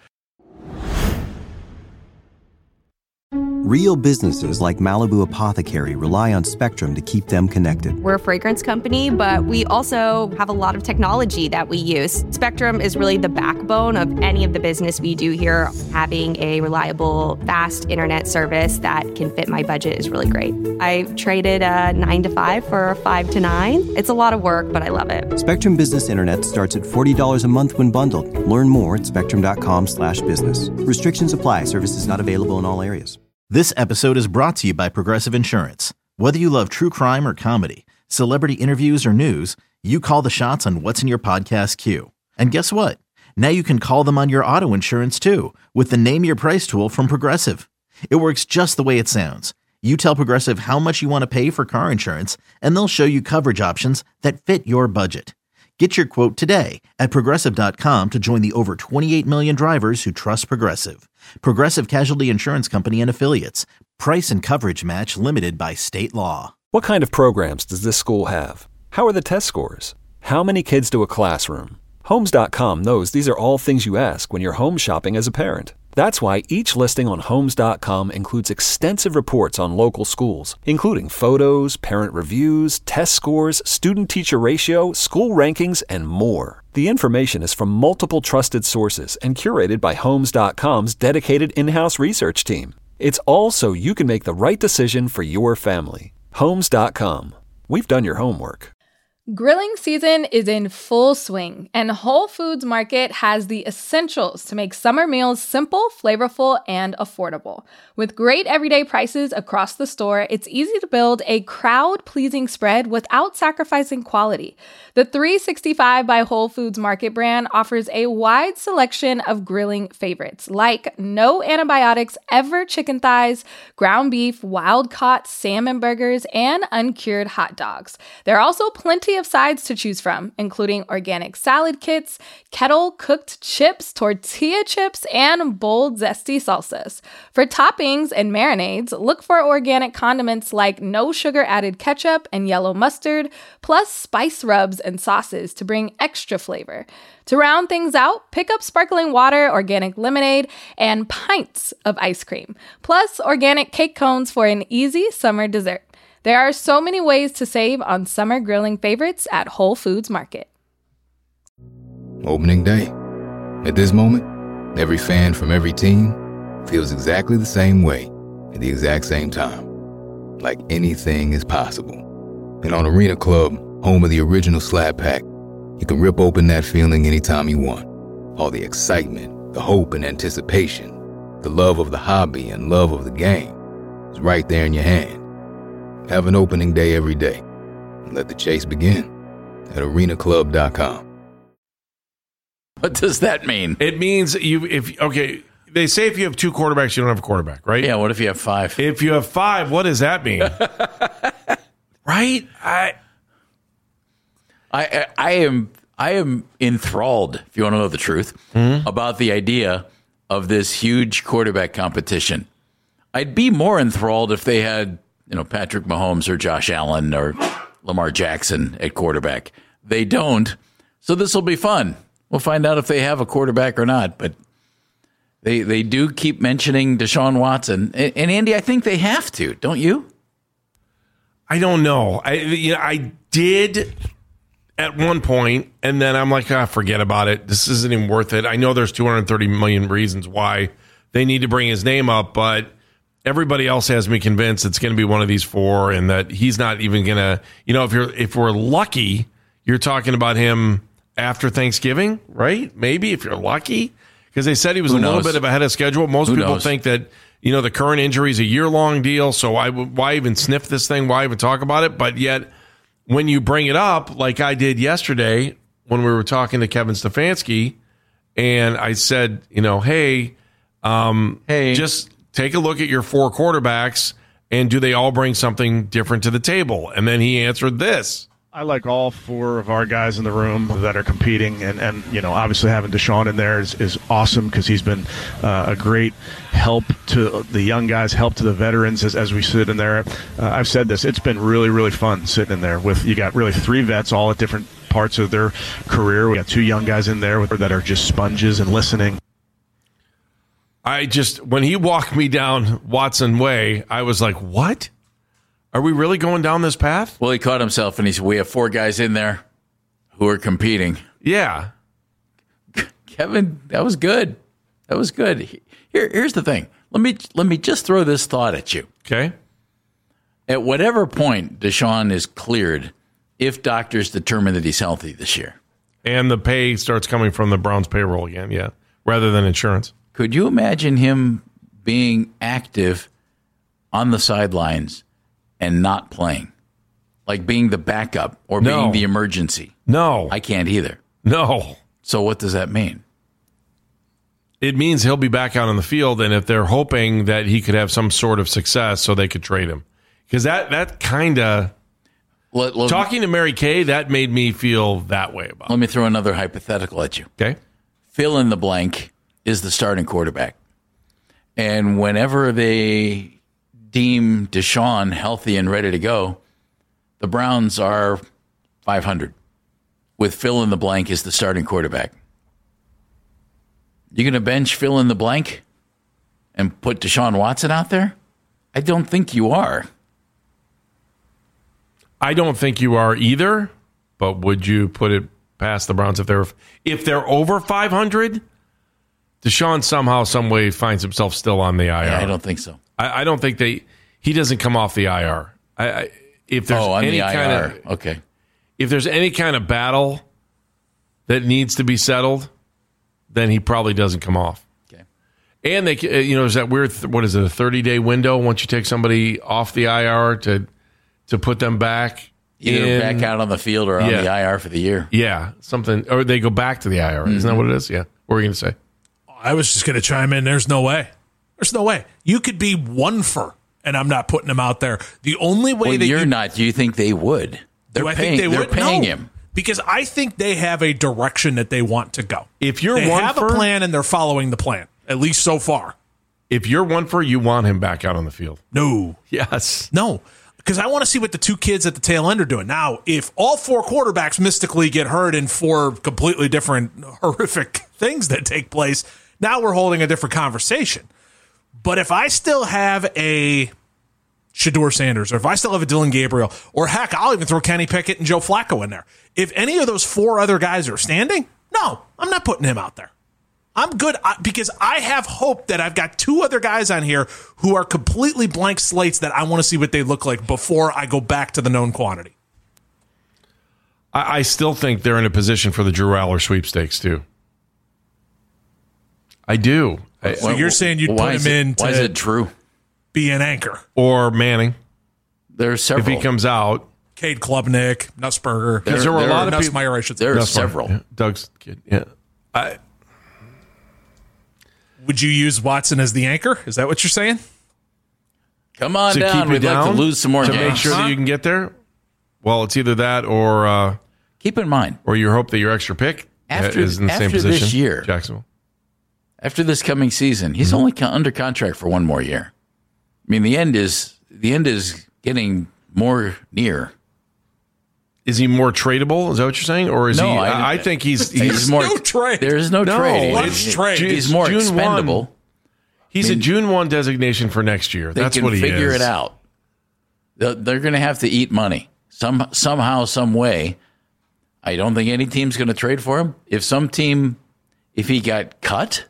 Real businesses like Malibu Apothecary rely on Spectrum to keep them connected. We're a fragrance company, but we also have a lot of technology that we use. Spectrum is really the backbone of any of the business we do here. Having a reliable, fast internet service that can fit my budget is really great. I traded a 9 to 5 for a 5 to 9. It's a lot of work, but I love it. Spectrum Business Internet starts at $40 a month when bundled. Learn more at spectrum.com/business. Restrictions apply. Services not available in all areas. This episode is brought to you by Progressive Insurance. Whether you love true crime or comedy, celebrity interviews or news, you call the shots on what's in your podcast queue. And guess what? Now you can call them on your auto insurance too with the Name Your Price tool from Progressive. It works just the way it sounds. You tell Progressive how much you want to pay for car insurance, and they'll show you coverage options that fit your budget. Get your quote today at Progressive.com to join the over 28 million drivers who trust Progressive. Progressive Casualty Insurance Company and Affiliates. Price and coverage match limited by state law. What kind of programs does this school have? How are the test scores? How many kids do a classroom? Homes.com knows these are all things you ask when you're home shopping as a parent. That's why each listing on Homes.com includes extensive reports on local schools, including photos, parent reviews, test scores, student-teacher ratio, school rankings, and more. The information is from multiple trusted sources and curated by Homes.com's dedicated in-house research team. It's all so you can make the right decision for your family. Homes.com. We've done your homework. Grilling season is in full swing, and Whole Foods Market has the essentials to make summer meals simple, flavorful, and affordable. With great everyday prices across the store, it's easy to build a crowd-pleasing spread without sacrificing quality. The 365 by Whole Foods Market brand offers a wide selection of grilling favorites, like no antibiotics ever chicken thighs, ground beef, wild-caught salmon burgers, and uncured hot dogs. There are also plenty of sides to choose from, including organic salad kits, kettle-cooked chips, tortilla chips, and bold, zesty salsas. For toppings and marinades, look for organic condiments like no sugar-added ketchup and yellow mustard, plus spice rubs and sauces to bring extra flavor. To round things out, pick up sparkling water, organic lemonade, and pints of ice cream, plus organic cake cones for an easy summer dessert. There are so many ways to save on summer grilling favorites at Whole Foods Market. Opening day. At this moment, every fan from every team feels exactly the same way at the exact same time. Like anything is possible. And on Arena Club, home of the original Slab Pack, you can rip open that feeling anytime you want. All the excitement, the hope and anticipation, the love of the hobby and love of the game is right there in your hand. Have an opening day every day. Let the chase begin at arenaclub.com. What does that mean? It means they say if you have 2 quarterbacks, you don't have a quarterback, right? Yeah, what if you have 5? If you have 5, what does that mean? Right? I am enthralled, if you want to know the truth, about the idea of this huge quarterback competition. I'd be more enthralled if they had, Patrick Mahomes or Josh Allen or Lamar Jackson at quarterback. They don't. So this will be fun. We'll find out if they have a quarterback or not. But they do keep mentioning Deshaun Watson. And Andy, I think they have to, don't you? I don't know. I did at one point, and then I'm like, forget about it. This isn't even worth it. I know there's 230 million reasons why they need to bring his name up, but everybody else has me convinced it's going to be one of these four, and that he's not even going to. If we're lucky, you're talking about him after Thanksgiving, right? Maybe if you're lucky, because they said he was a little bit of ahead of schedule. Most people think that the current injury is a year-long deal, so why even sniff this thing? Why even talk about it? But yet, when you bring it up, like I did yesterday when we were talking to Kevin Stefanski, and I said, hey, just take a look at your four quarterbacks, and do they all bring something different to the table? And then he answered this. I like all four of our guys in the room that are competing, and obviously having Deshaun in there is awesome because he's been a great help to the young guys, help to the veterans as we sit in there. I've said this, it's been really, really fun sitting in there you got really three vets all at different parts of their career. We got two young guys in there that are just sponges and listening. When he walked me down Watson Way, I was like, what? Are we really going down this path? Well, he caught himself, and he said, we have four guys in there who are competing. Yeah. Kevin, that was good. That was good. Here's the thing. Let me just throw this thought at you. Okay. At whatever point Deshaun is cleared, if doctors determine that he's healthy this year. And the pay starts coming from the Browns payroll again, yeah, rather than insurance. Could you imagine him being active on the sidelines and not playing? Like being the backup or being the emergency? No. I can't either. No. So what does that mean? It means he'll be back out on the field, and if they're hoping that he could have some sort of success so they could trade him. Because that kind of... Talking to Mary Kay, that made me feel that way about it. Let me throw another hypothetical at you. Okay. Fill in the blank is the starting quarterback. And whenever they deem Deshaun healthy and ready to go, the Browns are 500 with fill in the blank as the starting quarterback. You going to bench fill in the blank and put Deshaun Watson out there? I don't think you are. I don't think you are either, but would you put it past the Browns if they're over 500? Deshaun somehow, some way finds himself still on the IR. Yeah, I don't think so. I don't think he doesn't come off the IR. If there's on any the IR. kind of okay, if there's any kind of battle that needs to be settled, then he probably doesn't come off. Okay, and they, there's that weird, what is it, a 30-day window once you take somebody off the IR to put them back. Either back out on the field or on the IR for the year. Yeah, something, or they go back to the IR. Isn't that what it is? Yeah. What were you going to say? I was just going to chime in. There's no way. There's no way. You could be one for, and I'm not putting him out there. The only way that you're not. Do you think they would? Do I think they would? They're paying him. Because I think they have a direction that they want to go. If you're they one have for, a plan and they're following the plan, at least so far. If you're one for, you want him back out on the field. No. Yes. No. Because I want to see what the two kids at the tail end are doing. Now, if all four quarterbacks mystically get hurt in four completely different horrific things that take place, now we're holding a different conversation. But if I still have a Shedeur Sanders, or if I still have a Dylan Gabriel, or heck, I'll even throw Kenny Pickett and Joe Flacco in there. If any of those four other guys are standing, no, I'm not putting him out there. I'm good because I have hope that I've got two other guys on here who are completely blank slates that I want to see what they look like before I go back to the known quantity. I still think they're in a position for the Drew Aller sweepstakes, too. I do. So you're saying you'd put him in to why is it Drew? Be an anchor. Or Manning. There's several. If he comes out. Cade Klubnik, Nussberger. Because there were a lot of people. Nussmeier, I should say. There are several. Yeah, Doug's kid. Yeah. Would you use Watson as the anchor? Is that what you're saying? Come on down. We'd like to lose some more to games. make sure that you can get there. Well, it's either that or keep in mind, or you hope that your extra pick is in the same position. This year, Jacksonville. After this coming season, he's only under contract for one more year. I mean, the end is getting more near. Is he more tradable? Is that what you're saying? Or is he? I think he's more. No trade. There is no trade. He's more June expendable. 1. He's a June 1 designation for next year. That's what he is. They can figure it out. They're going to have to eat money somehow, some way. I don't think any team's going to trade for him. If he got cut,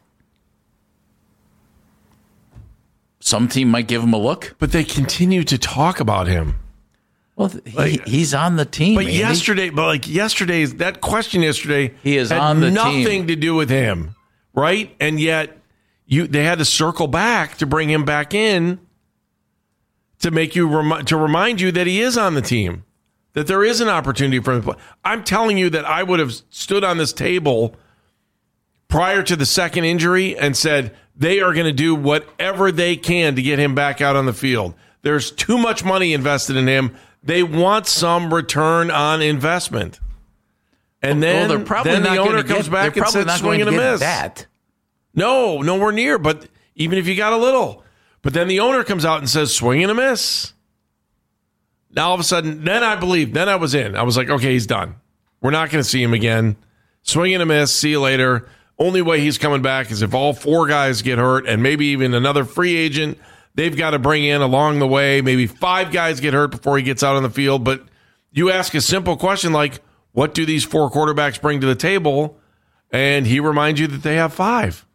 some team might give him a look. But they continue to talk about him. Well, he's on the team. But that question yesterday, he is had on the nothing team. to do with him, right? And yet they had to circle back to bring him back in to make you to remind you that he is on the team, that there is an opportunity for him to play. I'm telling you that I would have stood on this table prior to the second injury and said they are going to do whatever they can to get him back out on the field. There's too much money invested in him. They want some return on investment. And then the owner comes back and says swing and a miss. That. No, nowhere near. But even if you got a little. But then the owner comes out and says swing and a miss. Now all of a sudden, then I was in. I was like, okay, he's done. We're not going to see him again. Swing and a miss. See you later. Only way he's coming back is if all 4 guys get hurt and maybe even another free agent they've got to bring in along the way. Maybe 5 guys get hurt before he gets out on the field. But you ask a simple question like, what do these 4 quarterbacks bring to the table? And he reminds you that they have 5.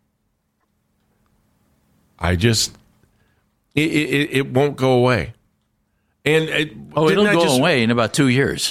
It won't go away. And it'll go away in about 2 years.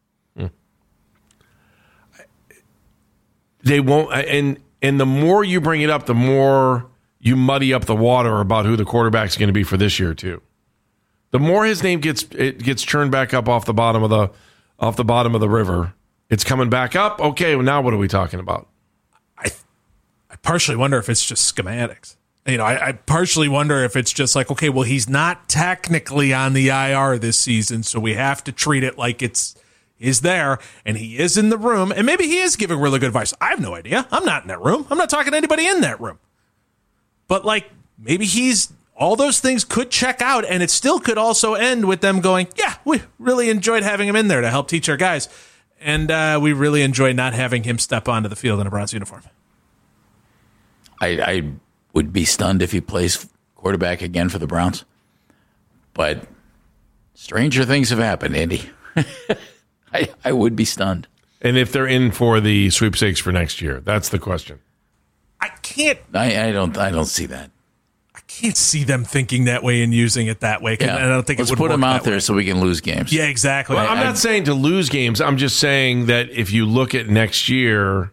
They won't. And the more you bring it up, the more you muddy up the water about who the quarterback's going to be for this year too. The more his name gets churned back up off the bottom of the river, it's coming back up. Okay, well, now what are we talking about? I partially wonder if it's just schematics. I partially wonder if it's just like, okay, well, he's not technically on the IR this season, so we have to treat it like is there, and he is in the room, and maybe he is giving really good advice. I have no idea. I'm not in that room. I'm not talking to anybody in that room. But, maybe all those things could check out, and it still could also end with them going, yeah, we really enjoyed having him in there to help teach our guys, and we really enjoy not having him step onto the field in a Browns uniform. I would be stunned if he plays quarterback again for the Browns. But stranger things have happened, Andy. I would be stunned. And if they're in for the sweepstakes for next year, that's the question. I don't see that. I can't see them thinking that way and using it that way. Yeah. I don't think Let's it would put work them out there way. so we can lose games. Yeah, exactly. Well, I'm not saying to lose games. I'm just saying that if you look at next year,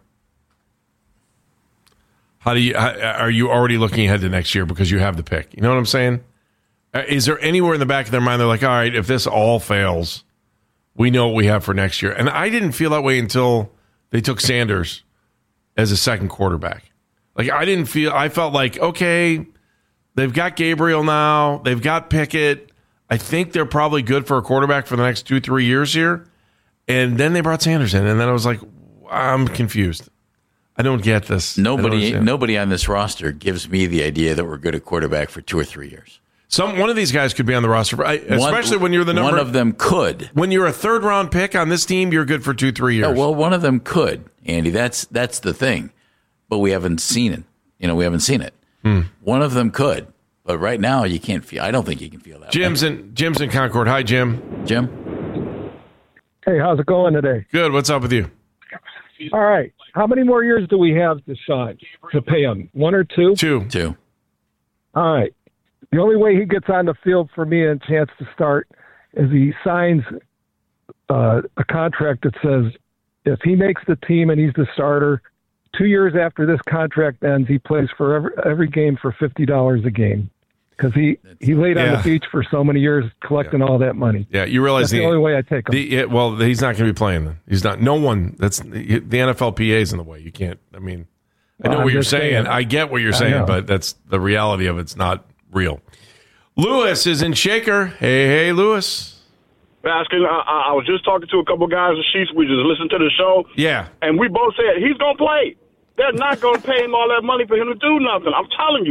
are you already looking ahead to next year because you have the pick? You know what I'm saying? Is there anywhere in the back of their mind they're like, all right, if this all fails, we know what we have for next year? And I didn't feel that way until they took Sanders as a second quarterback. I felt like, okay, they've got Gabriel now. They've got Pickett. I think they're probably good for a quarterback for the next 2-3 years here. And then they brought Sanders in. And then I was like, I'm confused. I don't get this. Nobody on this roster gives me the idea that we're good at quarterback for 2 or 3 years. One of these guys could be on the roster, especially when you're the number. One of them could. When you're a 3rd round pick on this team, you're good for 2-3 years. Yeah, well, one of them could, Andy. That's the thing. But we haven't seen it. We haven't seen it. One of them could, but right now you can't feel. I don't think you can feel that. Jim's in Concord. Hi, Jim. Jim. Hey, how's it going today? Good. What's up with you? All right. How many more years do we have to sign to pay him? 1 or 2? 2. All right. The only way he gets on the field for me and a chance to start is he signs a contract that says if he makes the team and he's the starter, 2 years after this contract ends, he plays for every game for $50 a game because he laid on the beach for so many years collecting all that money. Yeah, you realize that's the only way I take him. He's not going to be playing then. He's not. No one. That's the NFLPA is in the way. You can't. I mean, I know what you're saying. I get what you're saying, but that's the reality of it's not real. Lewis is in Shaker. Hey, Lewis. Baskin, I was just talking to a couple guys in Sheets. We just listened to the show. Yeah. And we both said he's going to play. They're not going to pay him all that money for him to do nothing. I'm telling you.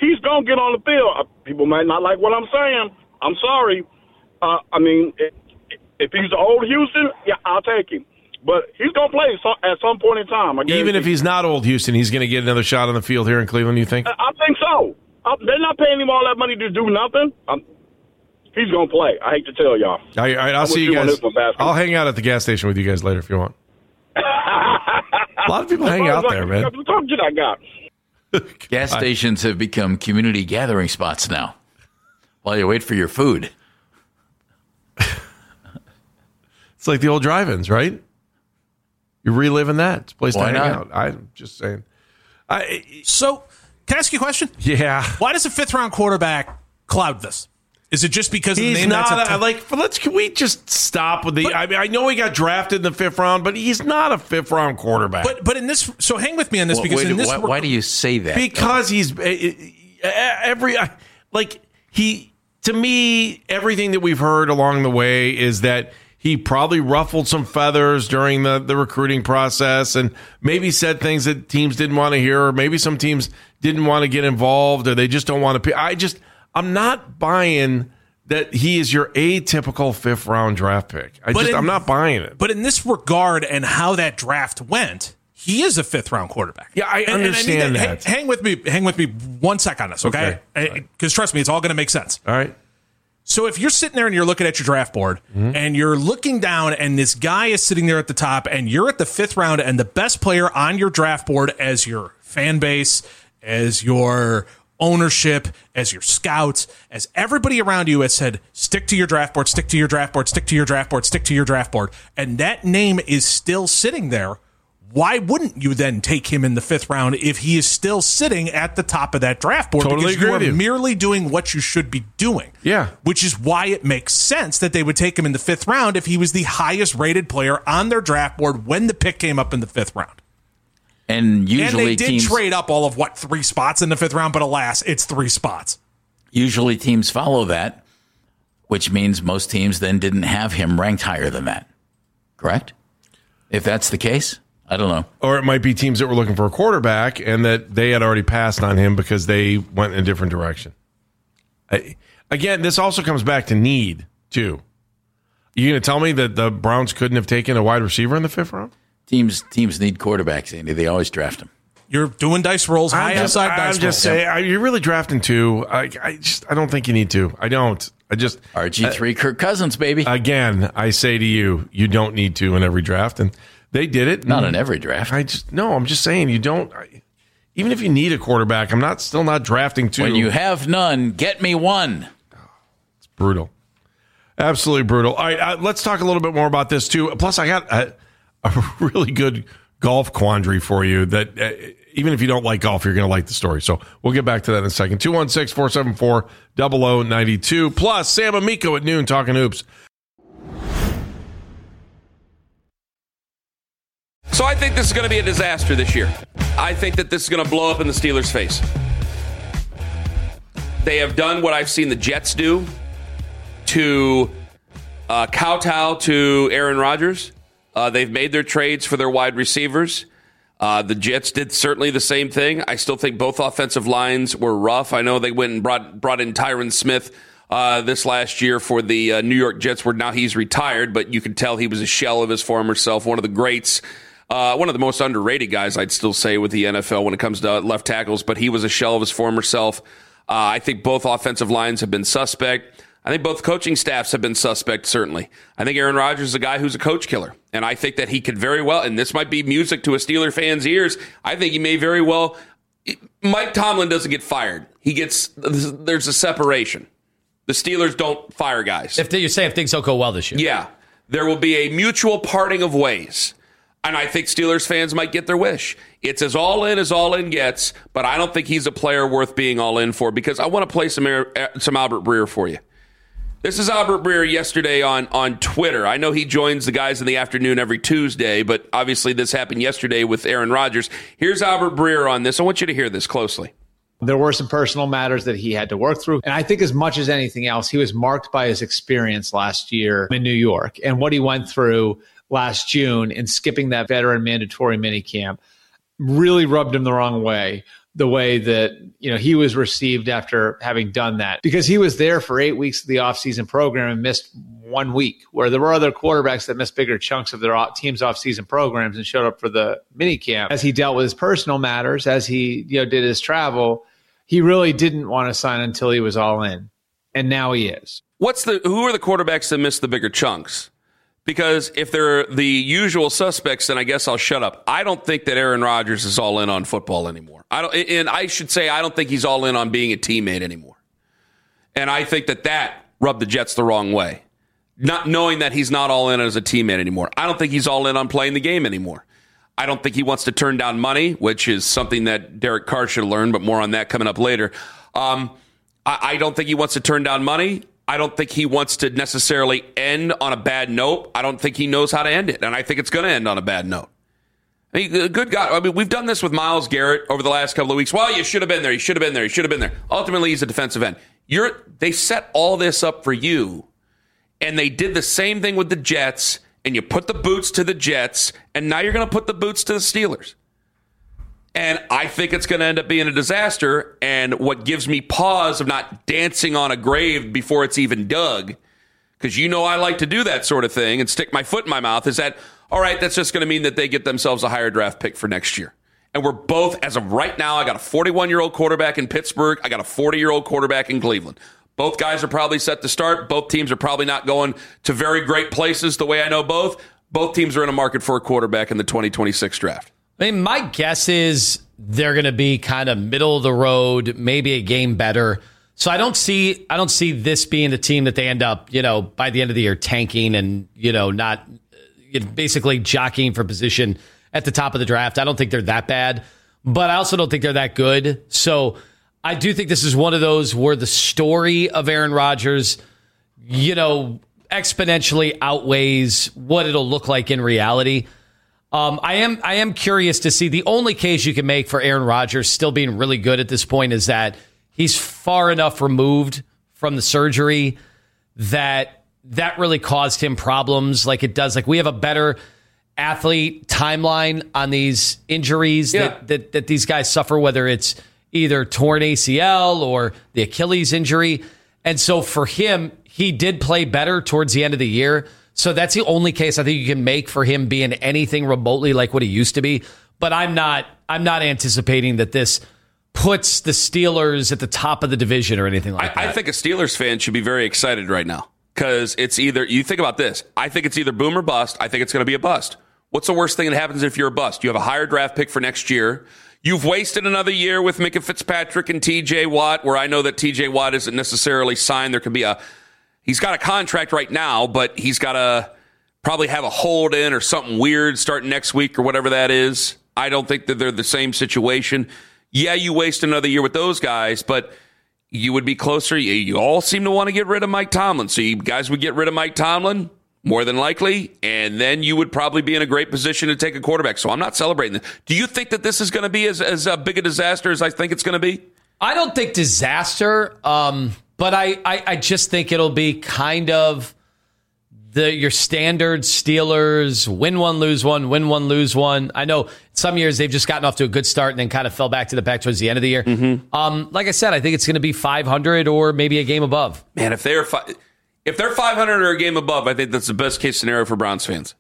he's going to get on the field. People might not like what I'm saying. I'm sorry. I mean, if he's the old Houston, yeah, I'll take him. But he's going to play at some point in time. Even if he's not old Houston, he's going to get another shot on the field here in Cleveland, you think? I think so. They're not paying him all that money to do nothing. He's going to play. I hate to tell y'all. All right, I'll see you guys. I'll hang out at the gas station with you guys later if you want. A lot of people hang out there, man. Talk to that guy. Gas stations have become community gathering spots now while you wait for your food. It's like the old drive-ins, right? You're reliving that. It's a place to hang not? out. I'm just saying. So, can I ask you a question? Yeah. Why does a fifth-round quarterback cloud this? Is it just because of the name? Can we just stop with the? I know he got drafted in the fifth round, but he's not a fifth-round quarterback. But in this, so hang with me on this why do you say that? Because he's to me, everything that we've heard along the way is that he probably ruffled some feathers during the recruiting process and maybe said things that teams didn't want to hear, or maybe some teams didn't want to get involved, or they just don't want to. I'm not buying that he is your atypical fifth-round draft pick. I'm not buying it. But in this regard and how that draft went, he is a fifth-round quarterback. Yeah, I understand that. Hang with me 1 sec on this, okay? Because trust me, it's all going to make sense. All right. So if you're sitting there and you're looking at your draft board and you're looking down and this guy is sitting there at the top and you're at the fifth round and the best player on your draft board as your fan base, as your ownership, as your scouts, as everybody around you has said, stick to your draft board, stick to your draft board, stick to your draft board, stick to your draft board, and that name is still sitting there, why wouldn't you then take him in the fifth round if he is still sitting at the top of that draft board? Totally because you are merely doing what you should be doing. Yeah. Which is why it makes sense that they would take him in the fifth round if he was the highest rated player on their draft board when the pick came up in the fifth round. And usually they did trade up all of 3 spots in the fifth round, but alas, it's 3 spots. Usually teams follow that, which means most teams then didn't have him ranked higher than that. Correct? If that's the case, I don't know. Or it might be teams that were looking for a quarterback and that they had already passed on him because they went in a different direction. Again, this also comes back to need, too. You going to tell me that the Browns couldn't have taken a wide receiver in the fifth round? Teams need quarterbacks, Andy. They always draft them. You're doing dice rolls, high outside dice rolls. I'm just saying, you're really drafting 2. I don't think you need to. I don't. RG3 Kirk Cousins, baby. Again, I say to you, you don't need to in every draft, and they did it. Not in every draft. I'm just saying you don't. Even if you need a quarterback, I'm still not drafting 2. When you have none, get me one. It's brutal. Absolutely brutal. All right, let's talk a little bit more about this, too. Plus, I got a really good golf quandary for you that even if you don't like golf, you're going to like the story. So we'll get back to that in a second. 216-474-0092. Plus, Sam Amico at noon talking hoops. So I think this is going to be a disaster this year. I think that this is going to blow up in the Steelers' face. They have done what I've seen the Jets do to kowtow to Aaron Rodgers. They've made their trades for their wide receivers. The Jets did certainly the same thing. I still think both offensive lines were rough. I know they went and brought in Tyron Smith this last year for the New York Jets, where now he's retired, but you can tell he was a shell of his former self, one of the greats, one of the most underrated guys, I'd still say, with the NFL when it comes to left tackles, but he was a shell of his former self. I think both offensive lines have been suspect. I think both coaching staffs have been suspect, certainly. I think Aaron Rodgers is a guy who's a coach killer. And I think that he could very well, and this might be music to a Steeler fan's ears, I think he may very well, Mike Tomlin doesn't get fired. There's a separation. The Steelers don't fire guys. If things don't go well this year. Yeah. There will be a mutual parting of ways. And I think Steelers fans might get their wish. It's as all in gets, but I don't think he's a player worth being all in for, because I want to play some Albert Breer for you. This is Albert Breer yesterday on Twitter. I know he joins the guys in the afternoon every Tuesday, but obviously this happened yesterday with Aaron Rodgers. Here's Albert Breer on this. I want you to hear this closely. There were some personal matters that he had to work through. And I think as much as anything else, he was marked by his experience last year in New York and what he went through last June in skipping that veteran mandatory minicamp really rubbed him the wrong way. the way that, he was received after having done that, because he was there for 8 weeks of the offseason program and missed 1 week, where there were other quarterbacks that missed bigger chunks of their team's offseason programs and showed up for the mini camp. As he dealt with his personal matters, as he did his travel, he really didn't want to sign until he was all in. And now he is. Who are the quarterbacks that missed the bigger chunks? Because if they're the usual suspects, then I guess I'll shut up. I don't think that Aaron Rodgers is all in on football anymore. I don't think he's all in on being a teammate anymore. And I think that rubbed the Jets the wrong way. Not knowing that he's not all in as a teammate anymore. I don't think he's all in on playing the game anymore. I don't think he wants to turn down money, which is something that Derek Carr should have learned, but more on that coming up later. I don't think he wants to turn down money. I don't think he wants to necessarily end on a bad note. I don't think he knows how to end it, and I think it's going to end on a bad note. I mean, good God. I mean, we've done this with Myles Garrett over the last couple of weeks. Well, you should have been there. You should have been there. You should have been there. Ultimately, he's a defensive end. They set all this up for you, and they did the same thing with the Jets, and you put the boots to the Jets, and now you're going to put the boots to the Steelers. And I think it's going to end up being a disaster. And what gives me pause of not dancing on a grave before it's even dug, because I like to do that sort of thing and stick my foot in my mouth, is that, all right, that's just going to mean that they get themselves a higher draft pick for next year. And we're both, as of right now, I got a 41-year-old quarterback in Pittsburgh. I got a 40-year-old quarterback in Cleveland. Both guys are probably set to start. Both teams are probably not going to very great places the way I know both. Both teams are in a market for a quarterback in the 2026 draft. I mean, my guess is they're going to be kind of middle of the road, maybe a game better. So I don't see this being the team that they end up, by the end of the year tanking and, not basically jockeying for position at the top of the draft. I don't think they're that bad, but I also don't think they're that good. So I do think this is one of those where the story of Aaron Rodgers, exponentially outweighs what it'll look like in reality. I am curious to see. The only case you can make for Aaron Rodgers still being really good at this point is that he's far enough removed from the surgery that really caused him problems like it does. Like, we have a better athlete timeline on these injuries that these guys suffer, whether it's either torn ACL or the Achilles injury. And so for him, he did play better towards the end of the year. So that's the only case I think you can make for him being anything remotely like what he used to be. But I'm not anticipating that this puts the Steelers at the top of the division or anything like that. I think a Steelers fan should be very excited right now, because it's either, you think about this, I think it's either boom or bust. I think it's going to be a bust. What's the worst thing that happens if you're a bust? You have a higher draft pick for next year. You've wasted another year with Minka Fitzpatrick and TJ Watt, where I know that TJ Watt isn't necessarily signed. There could be he's got a contract right now, but he's got to probably have a hold in or something weird starting next week or whatever that is. I don't think that they're the same situation. Yeah, you waste another year with those guys, but you would be closer. You all seem to want to get rid of Mike Tomlin. So you guys would get rid of Mike Tomlin, more than likely, and then you would probably be in a great position to take a quarterback. So I'm not celebrating this. Do you think that this is going to be as big a disaster as I think it's going to be? I don't think disaster, but I just think it'll be kind of your standard Steelers, win one, lose one, win one, lose one. I know some years they've just gotten off to a good start and then kind of fell back to the pack towards the end of the year. Mm-hmm. Like I said, I think it's going to be 500 or maybe a game above. Man, if they're 500 or a game above, I think that's the best case scenario for Browns fans.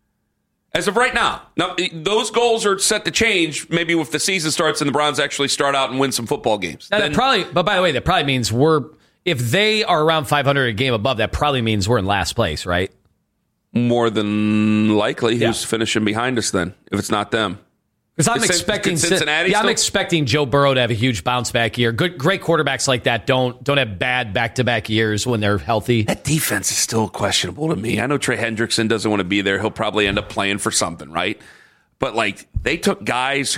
As of right now. Now, those goals are set to change maybe if the season starts and the Browns actually start out and win some football games. But by the way, that probably means if they are around 500 a game above, that probably means we're in last place, right? More than likely. Who's finishing behind us then, if it's not them? Because I'm expecting Cincinnati. Yeah, I'm expecting Joe Burrow to have a huge bounce back year. Great quarterbacks like that don't have bad back-to-back years when they're healthy. That defense is still questionable to me. I know Trey Hendrickson doesn't want to be there. He'll probably end up playing for something, right? But like, they took guys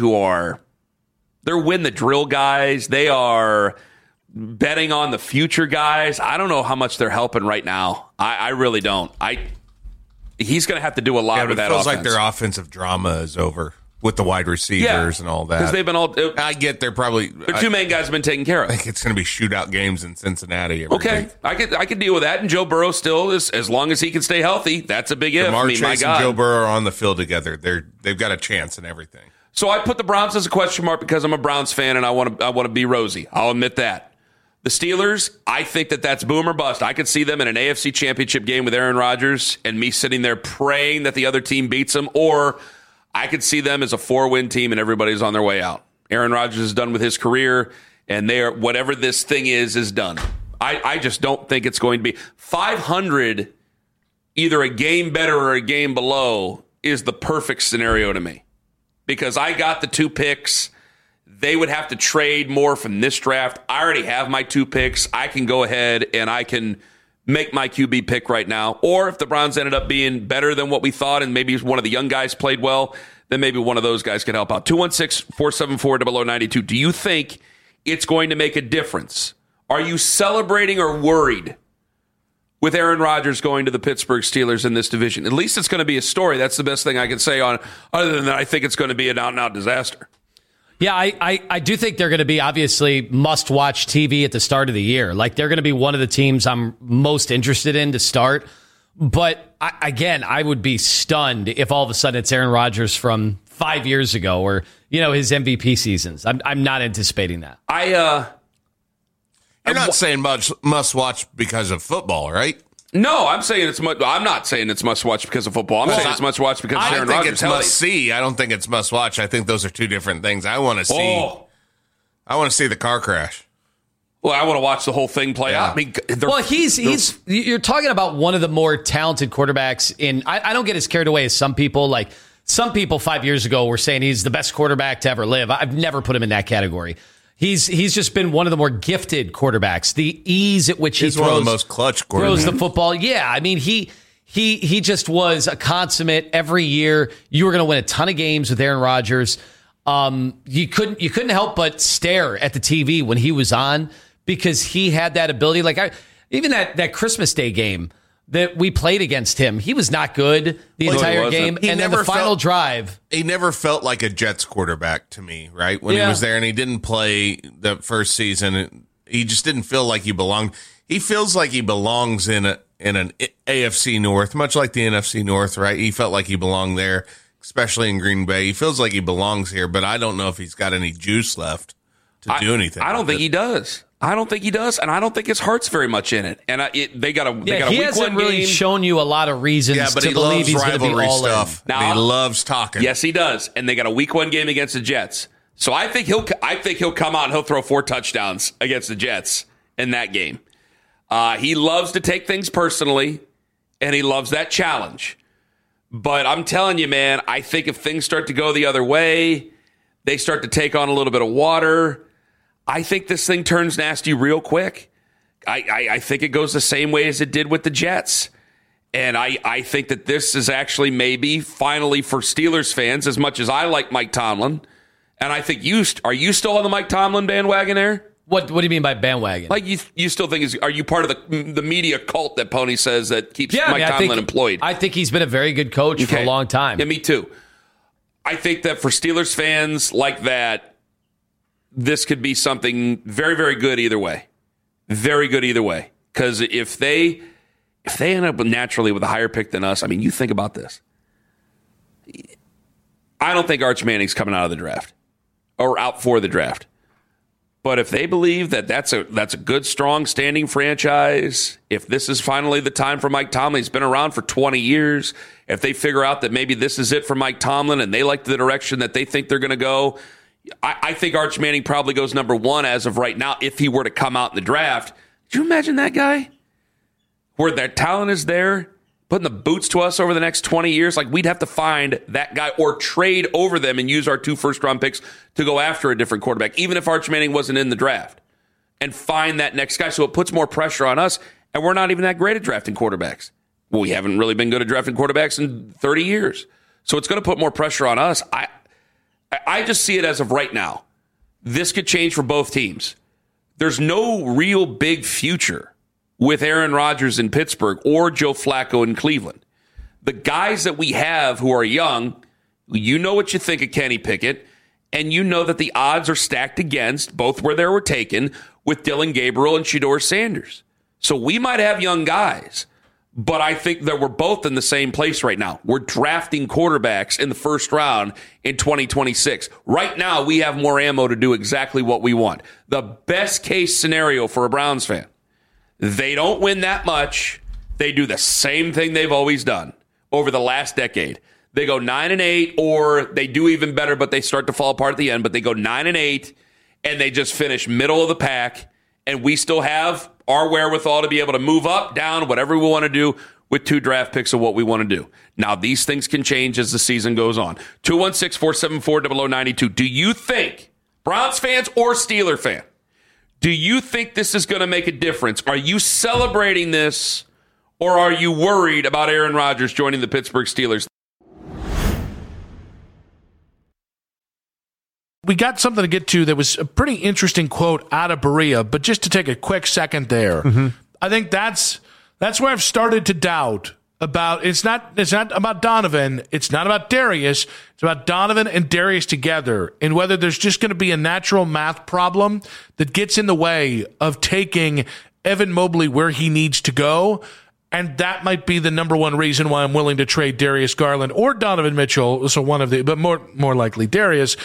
they're win the drill guys. They are betting on the future guys. I don't know how much they're helping right now. I really don't. He's going to have to do a lot with that offense. It feels like their offensive drama is over with the wide receivers and all that. Because they've been I get their two main guys have been taken care of. I think it's going to be shootout games in Cincinnati. Okay, I could deal with that. And Joe Burrow still is, as long as he can stay healthy. That's a big if. Chase and Joe Burrow are on the field together. They've got a chance in everything. So I put the Browns as a question mark because I'm a Browns fan and I want to be rosy. I'll admit that. The Steelers, I think that's boom or bust. I could see them in an AFC Championship game with Aaron Rodgers and me sitting there praying that the other team beats them, or I could see them as a 4-win team and everybody's on their way out. Aaron Rodgers is done with his career, and whatever this thing is done. I just don't think it's going to be 500, either a game better or a game below, is the perfect scenario to me. Because I got the 2 picks. They would have to trade more from this draft. I already have my 2 picks. I can go ahead and I can make my QB pick right now. Or if the Browns ended up being better than what we thought and maybe one of the young guys played well, then maybe one of those guys can help out. 216-474-0092. Do you think it's going to make a difference? Are you celebrating or worried with Aaron Rodgers going to the Pittsburgh Steelers in this division? At least it's going to be a story. That's the best thing I can say on. Other than that, I think it's going to be an out-and-out disaster. Yeah, I do think they're going to be obviously must-watch TV at the start of the year. Like, they're going to be one of the teams I'm most interested in to start. But, I would be stunned if all of a sudden it's Aaron Rodgers from 5 years ago or, his MVP seasons. I'm not anticipating that. You're not saying must-watch because of football, right? No, I'm saying I'm not saying it's must-watch because of football. I'm saying it's must-watch because of Aaron Rodgers. I think it's must-see. I don't think it's must-watch. I think those are two different things. I want to see. I want to see the car crash. Well, I want to watch the whole thing play out. I mean, you're talking about one of the more talented quarterbacks in. I don't get as carried away as some people. Like, some people 5 years ago were saying he's the best quarterback to ever live. I've never put him in that category. He's just been one of the more gifted quarterbacks. The ease at which he throws, one of the most clutch quarterbacks. Throws the football. Yeah, I mean, he just was a consummate every year. You were going to win a ton of games with Aaron Rodgers. You couldn't help but stare at the TV when he was on because he had that ability. Like, even that Christmas Day game that we played against him, he was not good the entire game. And then the final drive. He never felt like a Jets quarterback to me, right? When he was there and he didn't play the first season, he just didn't feel like he belonged. He feels like he belongs in an AFC North, much like the NFC North, right? He felt like he belonged there, especially in Green Bay. He feels like he belongs here, but I don't know if he's got any juice left to do anything. I don't think he does. I don't think he does, and I don't think his heart's very much in it. And they got a week 1 game. He hasn't really shown you a lot of reasons to believe he's going to be all stuff. in. Now, he loves talking. Yes, he does. And they got a week 1 game against the Jets. So I think he'll come out and he'll throw 4 touchdowns against the Jets in that game. He loves to take things personally, and he loves that challenge. But I'm telling you, man, I think if things start to go the other way, they start to take on a little bit of water, I think this thing turns nasty real quick. I think it goes the same way as it did with the Jets. And I think that this is actually maybe finally for Steelers fans, as much as I like Mike Tomlin. And I think are you still on the Mike Tomlin bandwagon there? What do you mean by bandwagon? Like you still think are you part of the media cult that Pony says that keeps Mike Tomlin employed? I think he's been a very good coach for a long time. Yeah, me too. I think that for Steelers fans like that, this could be something very, very good either way. Very good either way. Because if they end up naturally with a higher pick than us, I mean, you think about this. I don't think Arch Manning's coming out of the draft or out for the draft. But if they believe that that's a good, strong, standing franchise, if this is finally the time for Mike Tomlin, he's been around for 20 years. If they figure out that maybe this is it for Mike Tomlin and they like the direction that they think they're going to go, I think Arch Manning probably goes number 1 as of right now if he were to come out in the draft. Could you imagine that guy? Where that talent is there, putting the boots to us over the next 20 years? Like, we'd have to find that guy or trade over them and use our 2 first-round picks to go after a different quarterback, even if Arch Manning wasn't in the draft, and find that next guy. So it puts more pressure on us, and we're not even that great at drafting quarterbacks. Well, we haven't really been good at drafting quarterbacks in 30 years. So it's going to put more pressure on us. I just see it as of right now. This could change for both teams. There's no real big future with Aaron Rodgers in Pittsburgh or Joe Flacco in Cleveland. The guys that we have who are young, you know what you think of Kenny Pickett, and you know that the odds are stacked against both where they were taken with Dillon Gabriel and Shedeur Sanders. So we might have young guys, But I think that we're both in the same place right now. We're drafting quarterbacks in the first round in 2026. Right now, we have more ammo to do exactly what we want. The best case scenario for a Browns fan, they don't win that much. They do the same thing they've always done over the last decade. They go 9-8, or they do even better, but they start to fall apart at the end. But they go 9-8, and they just finish middle of the pack, and we still have our wherewithal to be able to move up, down, whatever we want to do with 2 draft picks of what we want to do. Now, these things can change as the season goes on. 216-474-0092. Do you think, Browns fans or Steeler fan, do you think this is going to make a difference? Are you celebrating this, or are you worried about Aaron Rodgers joining the Pittsburgh Steelers? We got something to get to that was a pretty interesting quote out of Berea, but just to take a quick second there, I think that's where I've started to doubt about it's not about Donovan, it's not about Darius, it's about Donovan and Darius together, and whether there's just going to be a natural math problem that gets in the way of taking Evan Mobley where he needs to go. And that might be the number one reason why I'm willing to trade Darius Garland or Donovan Mitchell, so one of the, but more likely Darius,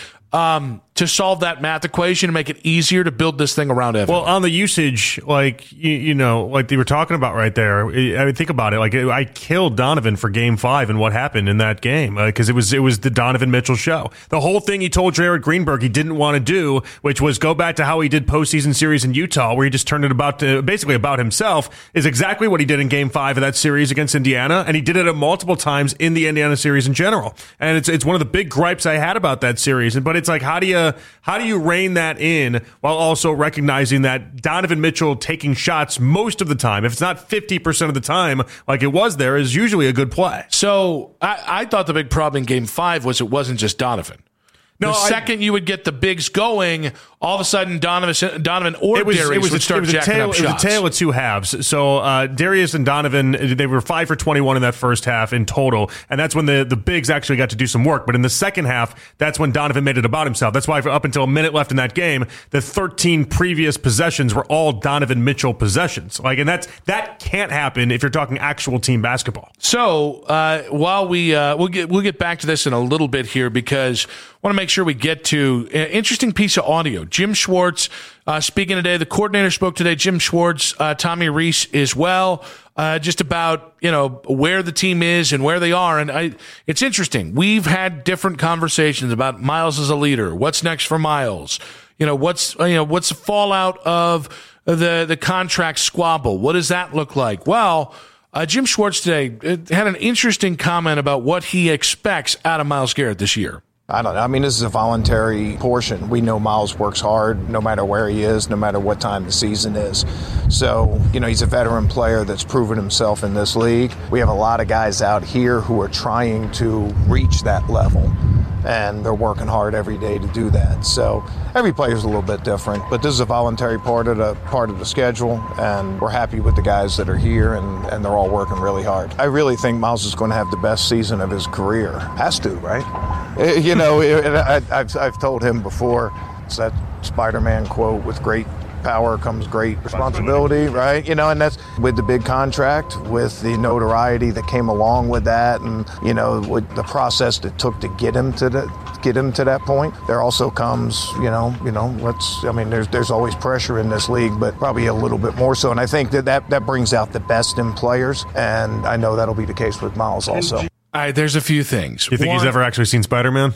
to solve that math equation and make it easier to build this thing around Evan. Well, on the usage, like, you know, like they were talking about right there, I mean, think about it. Like, I killed Donovan for Game 5 and what happened in that game, because it was the Donovan Mitchell show. The whole thing he told Jared Greenberg he didn't want to do, which was go back to how he did postseason series in Utah, where he just turned it basically about himself, is exactly what he did in Game 5 of that series against Indiana, and he did it multiple times in the Indiana series in general. And it's one of the big gripes I had about that series. But it's like, how do you rein that in while also recognizing that Donovan Mitchell taking shots most of the time, if it's not 50% of the time like it was there, is usually a good play. So I thought the big problem in Game 5 was it wasn't just Donovan. The second you would get the bigs going, all of a sudden Donovan or Darius would start jacking up shots. It was a tale of two halves. So Darius and Donovan, they were 5 for 21 in that first half in total, and that's when the bigs actually got to do some work. But in the second half, that's when Donovan made it about himself. That's why up until a minute left in that game, the 13 previous possessions were all Donovan Mitchell possessions. Like, and that can't happen if you're talking actual team basketball. So while we'll get back to this in a little bit here, because I want to make sure we get to an interesting piece of audio. Jim Schwartz speaking today. The coordinator spoke today. Jim Schwartz, Tommy Rees as well, just about, you know, where the team is and where they are. And it's interesting. We've had different conversations about Miles as a leader. What's next for Miles? What's the fallout of the contract squabble? What does that look like? Well, Jim Schwartz today had an interesting comment about what he expects out of Myles Garrett this year. I don't know. I mean, this is a voluntary portion. We know Miles works hard no matter where he is, no matter what time the season is. So, he's a veteran player that's proven himself in this league. We have a lot of guys out here who are trying to reach that level, and they're working hard every day to do that. So every player's a little bit different, but this is a voluntary part of the schedule, and we're happy with the guys that are here, and they're all working really hard. I really think Miles is going to have the best season of his career. Has to, right? I've told him before, it's that Spider-Man quote, with great power comes great responsibility, right? And that's with the big contract, with the notoriety that came along with that, and with the process that took to get him to that point. There also comes, there's always pressure in this league, but probably a little bit more so. And I think that brings out the best in players, and I know that'll be the case with Miles also. All right, there's a few things. You think he's ever actually seen Spider-Man?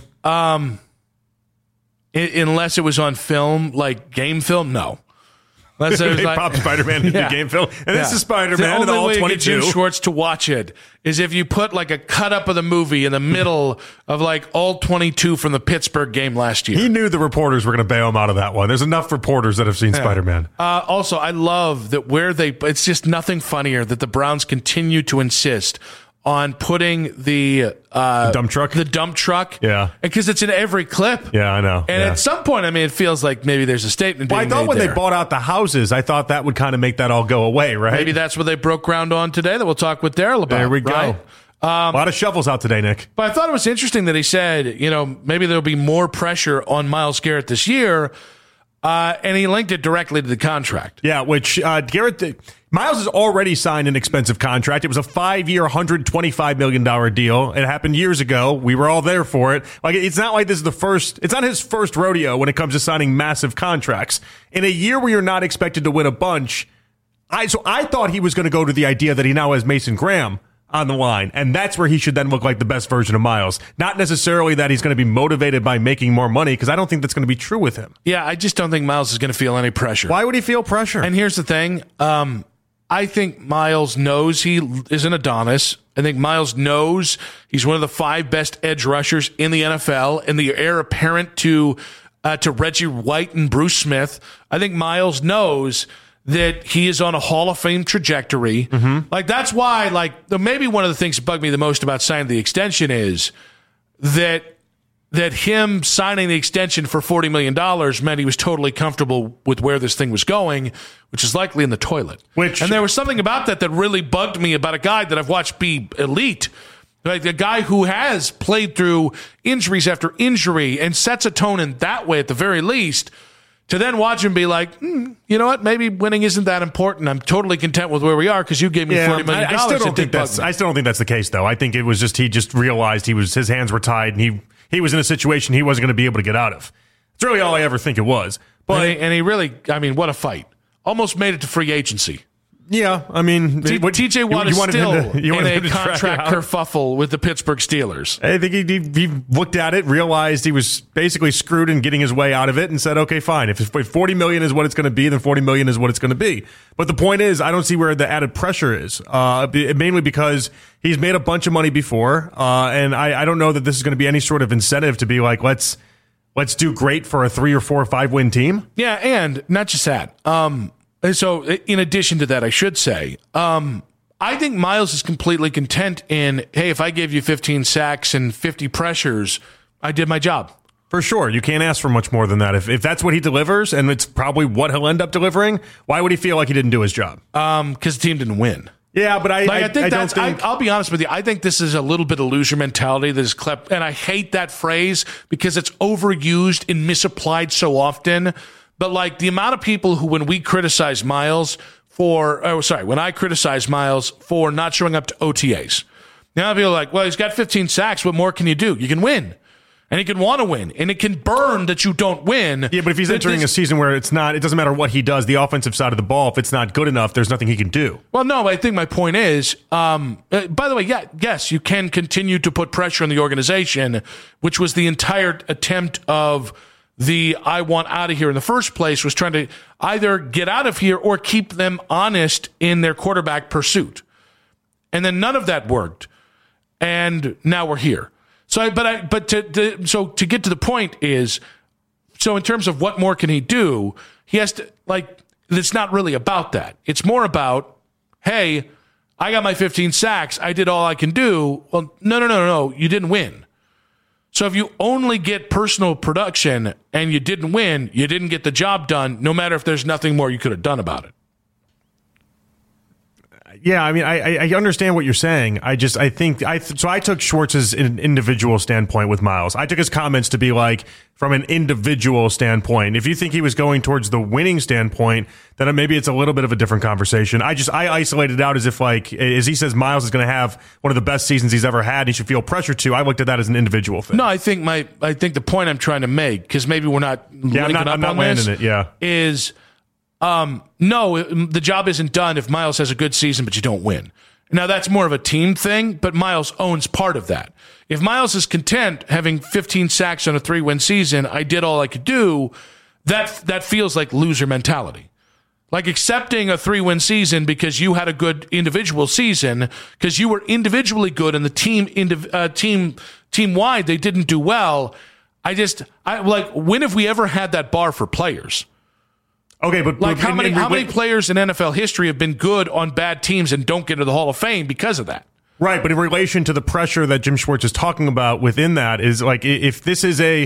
Unless it was on film, like game film, no. Unless it was like, pop Spider-Man into game film. And this is Spider-Man and all 22. The only way to get Jim Schwartz to watch it is if you put like a cut up of the movie in the middle of like all 22 from the Pittsburgh game last year. He knew the reporters were going to bail him out of that one. There's enough reporters that have seen Spider-Man. Also, I love that it's just nothing funnier that the Browns continue to insist on putting the dump truck. Yeah. Because it's in every clip. Yeah, I know. And at some point, it feels like maybe there's a statement being made I thought when they bought out the houses, I thought that would kind of make that all go away, right? Maybe that's what they broke ground on today that we'll talk with Daryl about. There we go. Right? A lot of shovels out today, Nick. But I thought it was interesting that he said, maybe there'll be more pressure on Myles Garrett this year. And he linked it directly to the contract. Yeah, which Miles has already signed an expensive contract. It was a 5-year, $125 million deal. It happened years ago. We were all there for it. Like, it's not like this is it's not his first rodeo when it comes to signing massive contracts. In a year where you're not expected to win a bunch, I thought he was going to go to the idea that he now has Mason Graham on the line, and that's where he should then look like the best version of Miles. Not necessarily that he's going to be motivated by making more money, because I don't think that's going to be true with him. Yeah, I just don't think Miles is going to feel any pressure. Why would he feel pressure? And here's the thing. I think Miles knows he is an Adonis. I think Miles knows he's one of the 5 best edge rushers in the NFL, and the heir apparent to Reggie White and Bruce Smith. I think Miles knows that he is on a Hall of Fame trajectory. Mm-hmm. Like, that's why, like, maybe one of the things that bugged me the most about signing the extension is that him signing the extension for $40 million meant he was totally comfortable with where this thing was going, which is likely in the toilet. And there was something about that really bugged me about a guy that I've watched be elite. Like, the guy who has played through injuries after injury and sets a tone in that way at the very least, to then watch him be like, you know what? Maybe winning isn't that important. I'm totally content with where we are because you gave me $40 million. I still don't think that's the case, though. I think it was just he just realized his hands were tied, and he was in a situation he wasn't going to be able to get out of. It's really all I ever think it was. But and he really, I mean, what a fight! Almost made it to free agency. Yeah, I mean, TJ Watt is still in a contract kerfuffle with the Pittsburgh Steelers. I think he looked at it, realized he was basically screwed and getting his way out of it, and said, okay, fine. If $40 million is what it's going to be, then $40 million is what it's going to be. But the point is, I don't see where the added pressure is, mainly because he's made a bunch of money before, and I don't know that this is going to be any sort of incentive to be like, let's do great for a 3 or 4 or 5 win team. Yeah, and not just that. So in addition to that, I should say, I think Miles is completely content in, hey, if I gave you 15 sacks and 50 pressures, I did my job. For sure. You can't ask for much more than that. If that's what he delivers, and it's probably what he'll end up delivering, why would he feel like he didn't do his job? Because the team didn't win. Yeah, but I'll be honest with you. I think this is a little bit of loser mentality that is clept, and I hate that phrase because it's overused and misapplied so often. But like the amount of people who, when I criticize Miles for not showing up to OTAs, now people are like, well, he's got 15 sacks. What more can you do? You can win. And he can want to win. And it can burn that you don't win. Yeah, but if he's entering a season where it doesn't matter what he does, the offensive side of the ball, if it's not good enough, there's nothing he can do. Well, no, I think my point is, by the way, yes, you can continue to put pressure on the organization, which was the entire attempt of the I want out of here in the first place, was trying to either get out of here or keep them honest in their quarterback pursuit. And then none of that worked. And now we're here. So to get to the point is, so in terms of what more can he do, he has to, like, it's not really about that. It's more about, hey, I got my 15 sacks. I did all I can do. Well, no. You didn't win. So if you only get personal production and you didn't win, you didn't get the job done, no matter if there's nothing more you could have done about it. Yeah, I mean, I understand what you're saying. I took Schwartz's individual standpoint with Miles. I took his comments to be like, from an individual standpoint. If you think he was going towards the winning standpoint, then maybe it's a little bit of a different conversation. I isolated it out as if, like, as he says, Miles is going to have one of the best seasons he's ever had. He should feel pressure to. I looked at that as an individual thing. No, I think the point I'm trying to make, because maybe we're not I'm not landing it. Yeah, is. No, the job isn't done if Miles has a good season, but you don't win. Now, that's more of a team thing, but Miles owns part of that. If Miles is content having 15 sacks on a 3-win season, I did all I could do, that feels like loser mentality. Like accepting a 3-win season because you had a good individual season, because you were individually good and the team-wide, they didn't do well. When have we ever had that bar for players? Okay, but like how many players in NFL history have been good on bad teams and don't get into the Hall of Fame because of that? Right, but in relation to the pressure that Jim Schwartz is talking about within that is like, if this is a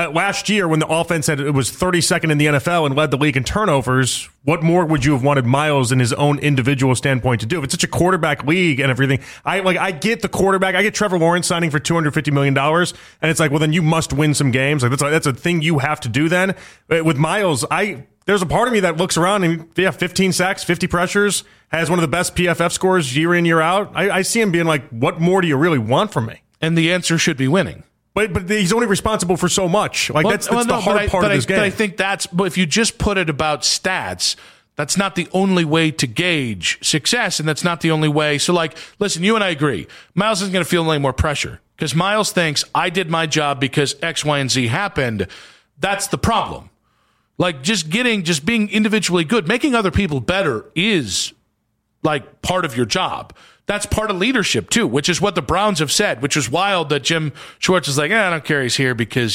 Last year, when the offense it was 32nd in the NFL and led the league in turnovers, what more would you have wanted Miles in his own individual standpoint to do? If it's such a quarterback league and everything, I get the quarterback. I get Trevor Lawrence signing for $250 million, and it's like, well, then you must win some games. Like that's a thing you have to do then. With Miles, there's a part of me that looks around and 15 sacks, 50 pressures, has one of the best PFF scores year in, year out. I see him being like, what more do you really want from me? And the answer should be winning. But he's only responsible for so much. Like that's the hard part of this game. But I think if you just put it about stats, that's not the only way to gauge success, and that's not the only way. So, like, listen, you and I agree. Miles isn't going to feel any more pressure because Miles thinks I did my job because X, Y, and Z happened. That's the problem. Like, just being individually good, making other people better is like part of your job. That's part of leadership, too, which is what the Browns have said, which is wild that Jim Schwartz is like, I don't care he's here because,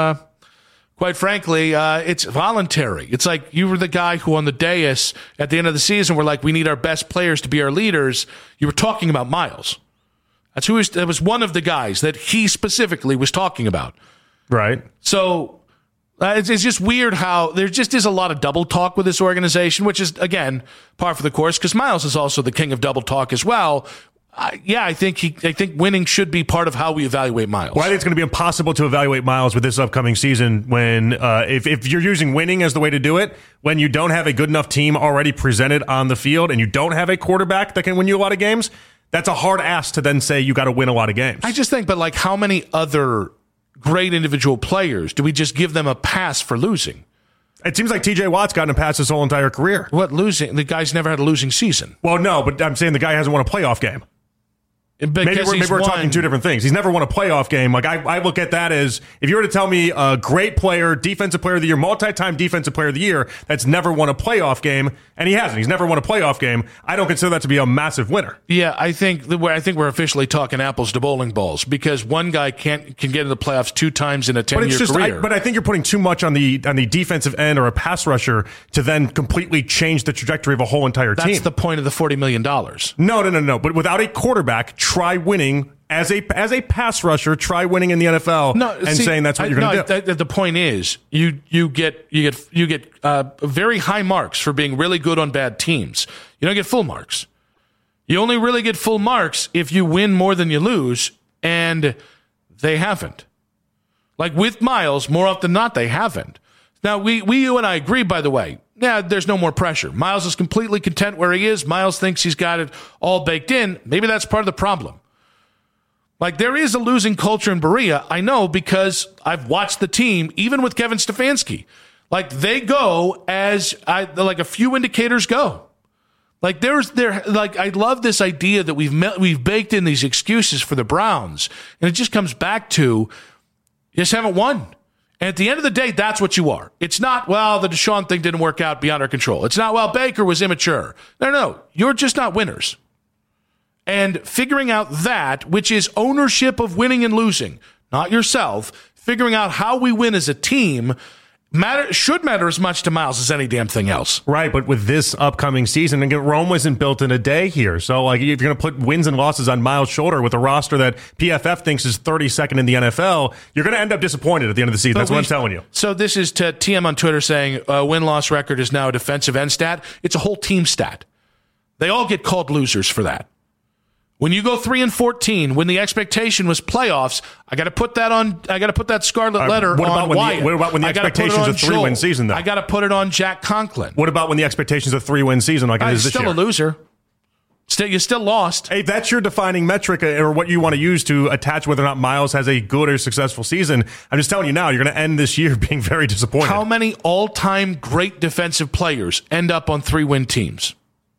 quite frankly, it's voluntary. It's like you were the guy who on the dais at the end of the season were like, we need our best players to be our leaders. You were talking about Miles. That was one of the guys that he specifically was talking about. Right. So it's just weird how there just is a lot of double talk with this organization, which is, again, par for the course, because Miles is also the king of double talk as well. I think winning should be part of how we evaluate Miles. Well, I think it's going to be impossible to evaluate Miles with this upcoming season when if you're using winning as the way to do it, when you don't have a good enough team already presented on the field and you don't have a quarterback that can win you a lot of games, that's a hard ask to then say you got to win a lot of games. I just think, but like how many other great individual players do we just give them a pass for losing? It seems like TJ Watt's gotten a pass his whole entire career. What losing? The guy's never had a losing season. Well, no, but I'm saying the guy hasn't won a playoff game. Maybe we're talking two different things. He's never won a playoff game. Like I look at that as if you were to tell me a great player, defensive player of the year, multi-time defensive player of the year that's never won a playoff game, and he hasn't. He's never won a playoff game. I don't consider that to be a massive winner. Yeah, I think we're officially talking apples to bowling balls because one guy can get into the playoffs 2 times in a 10-year career. But I think you're putting too much on the defensive end or a pass rusher to then completely change the trajectory of a whole entire team. That's the point of the $40 million. No. But without a quarterback, try winning as a pass rusher. Try winning in the NFL saying that's what you're going to do. The point is, you get very high marks for being really good on bad teams. You don't get full marks. You only really get full marks if you win more than you lose, and they haven't. Like with Miles, more often than not, they haven't. Now, you and I agree, by the way. Yeah, there's no more pressure. Miles is completely content where he is. Miles thinks he's got it all baked in. Maybe that's part of the problem. Like, there is a losing culture in Berea. I know because I've watched the team, even with Kevin Stefanski. Like, they go as a few indicators go. Like, I love this idea that we've baked in these excuses for the Browns. And it just comes back to, you just haven't won. And at the end of the day, that's what you are. It's not, well, the Deshaun thing didn't work out beyond our control. It's not, well, Baker was immature. No. You're just not winners. And figuring out that, which is ownership of winning and losing, not yourself, figuring out how we win as a team should matter as much to Miles as any damn thing else. Right, but with this upcoming season, again, Rome wasn't built in a day here. So, like, if you're going to put wins and losses on Miles' shoulder with a roster that PFF thinks is 32nd in the NFL, you're going to end up disappointed at the end of the season. That's what I'm telling you. So this is to TM on Twitter saying win-loss record is now a defensive end stat. It's a whole team stat. They all get called losers for that. When you go 3-14, when the expectation was playoffs, I got to put that scarlet letter on Wyatt. What about when the expectations of 3-win season, though? I got to put it on Jack Conklin. What about when the expectations of 3-win season like it is this year? Still a loser. You still lost. Hey, that's your defining metric or what you want to use to attach whether or not Miles has a good or successful season. I'm just telling you now, you're going to end this year being very disappointed. How many all-time great defensive players end up on 3-win teams?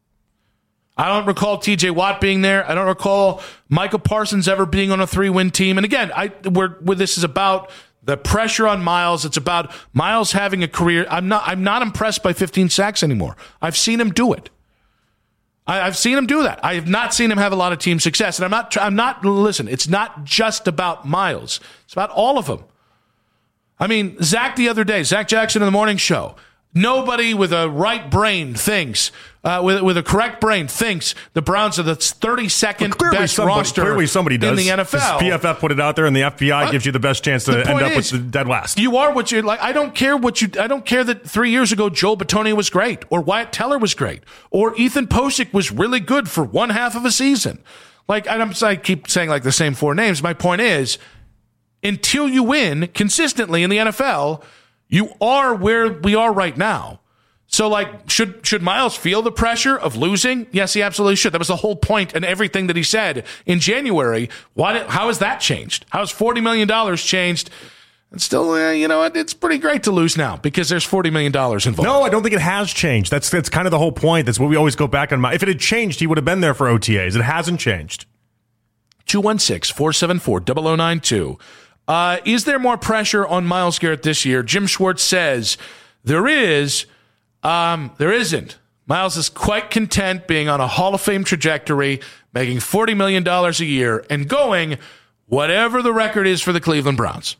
I don't recall TJ Watt being there. I don't recall Michael Parsons ever being on a 3-win team. And again, this is about the pressure on Miles. It's about Miles having a career. I'm not impressed by 15 sacks anymore. I've seen him do it. I've seen him do that. I have not seen him have a lot of team success. And listen, it's not just about Miles. It's about all of them. I mean, Zach Jackson in the morning show. Nobody with a right brain thinks, with a correct brain thinks the Browns are the 32nd best roster clearly somebody does, in the NFL. PFF put it out there, and the FBI gives you the best chance to end up with the dead last. You are what you're like. I don't care that 3 years ago Joel Bitonio was great, or Wyatt Teller was great, or Ethan Posick was really good for one half of a season. Like, I keep saying like the same four names. My point is, until you win consistently in the NFL, you are where we are right now. So, like, should Miles feel the pressure of losing? Yes, he absolutely should. That was the whole point and everything that he said in January. How has that changed? How has $40 million changed? And still, you know what? It's pretty great to lose now because there's $40 million involved. No, I don't think it has changed. That's kind of the whole point. That's what we always go back on. If it had changed, he would have been there for OTAs. It hasn't changed. 216-474-0092. Is there more pressure on Myles Garrett this year? Jim Schwartz says there is. There isn't. Myles is quite content being on a Hall of Fame trajectory, making $40 million a year, and going whatever the record is for the Cleveland Browns.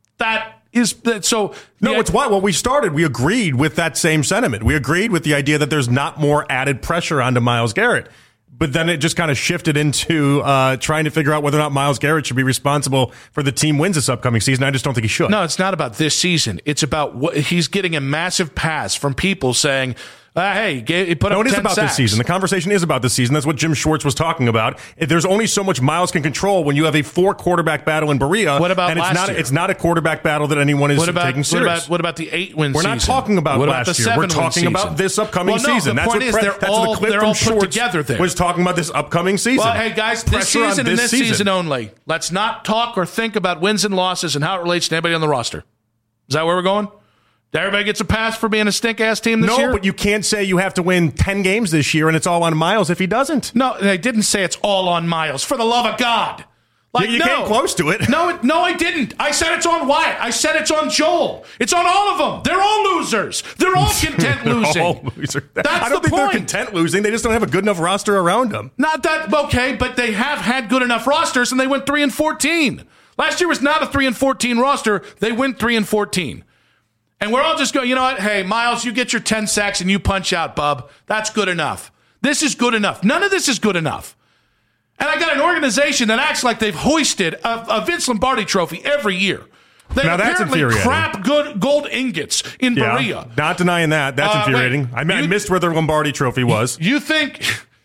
So. No, it's what? Well, we started. We agreed with that same sentiment. We agreed with the idea that there's not more added pressure onto Myles Garrett. But then it just kind of shifted into trying to figure out whether or not Myles Garrett should be responsible for the team wins this upcoming season. I just don't think he should. No, it's not about this season. It's about what he's getting a massive pass from people saying, hey, he put up 10 No, it is about sacks. this season. The conversation is about this season. That's what Jim Schwartz was talking about. There's only so much Myles can control when you have a 4-quarterback battle in Berea. What about and last year? It's not a quarterback battle that anyone is taking serious. What about the 8-win season? We're not talking about last year. We're talking about this upcoming season. The point is they're all put together there. Was talking about this upcoming season. Well, hey, guys, this season and this season only. Let's not talk or think about wins and losses and how it relates to anybody on the roster. Is that where we're going? Everybody gets a pass for being a stink-ass team this year? No, but you can't say you have to win 10 games this year and it's all on Myles if he doesn't. No, they didn't say it's all on Myles. For the love of God. Like, you came close to it. No, I didn't. I said it's on Wyatt. I said it's on Joel. It's on all of them. They're all losers. They're all content losing. All losers. I don't think they're content losing. They just don't have a good enough roster around them. Not that, okay, but they have had good enough rosters and they went 3-14. Last year was not a 3-14 roster. They went 3-14. And we're all just going, you know what? Hey, Myles, you get your 10 sacks and you punch out, bub. That's good enough. This is good enough. None of this is good enough. And I got an organization that acts like they've hoisted a Vince Lombardi trophy every year. They apparently crap good gold ingots in Berea. Not denying that. That's infuriating. I missed where the Lombardi trophy was. You think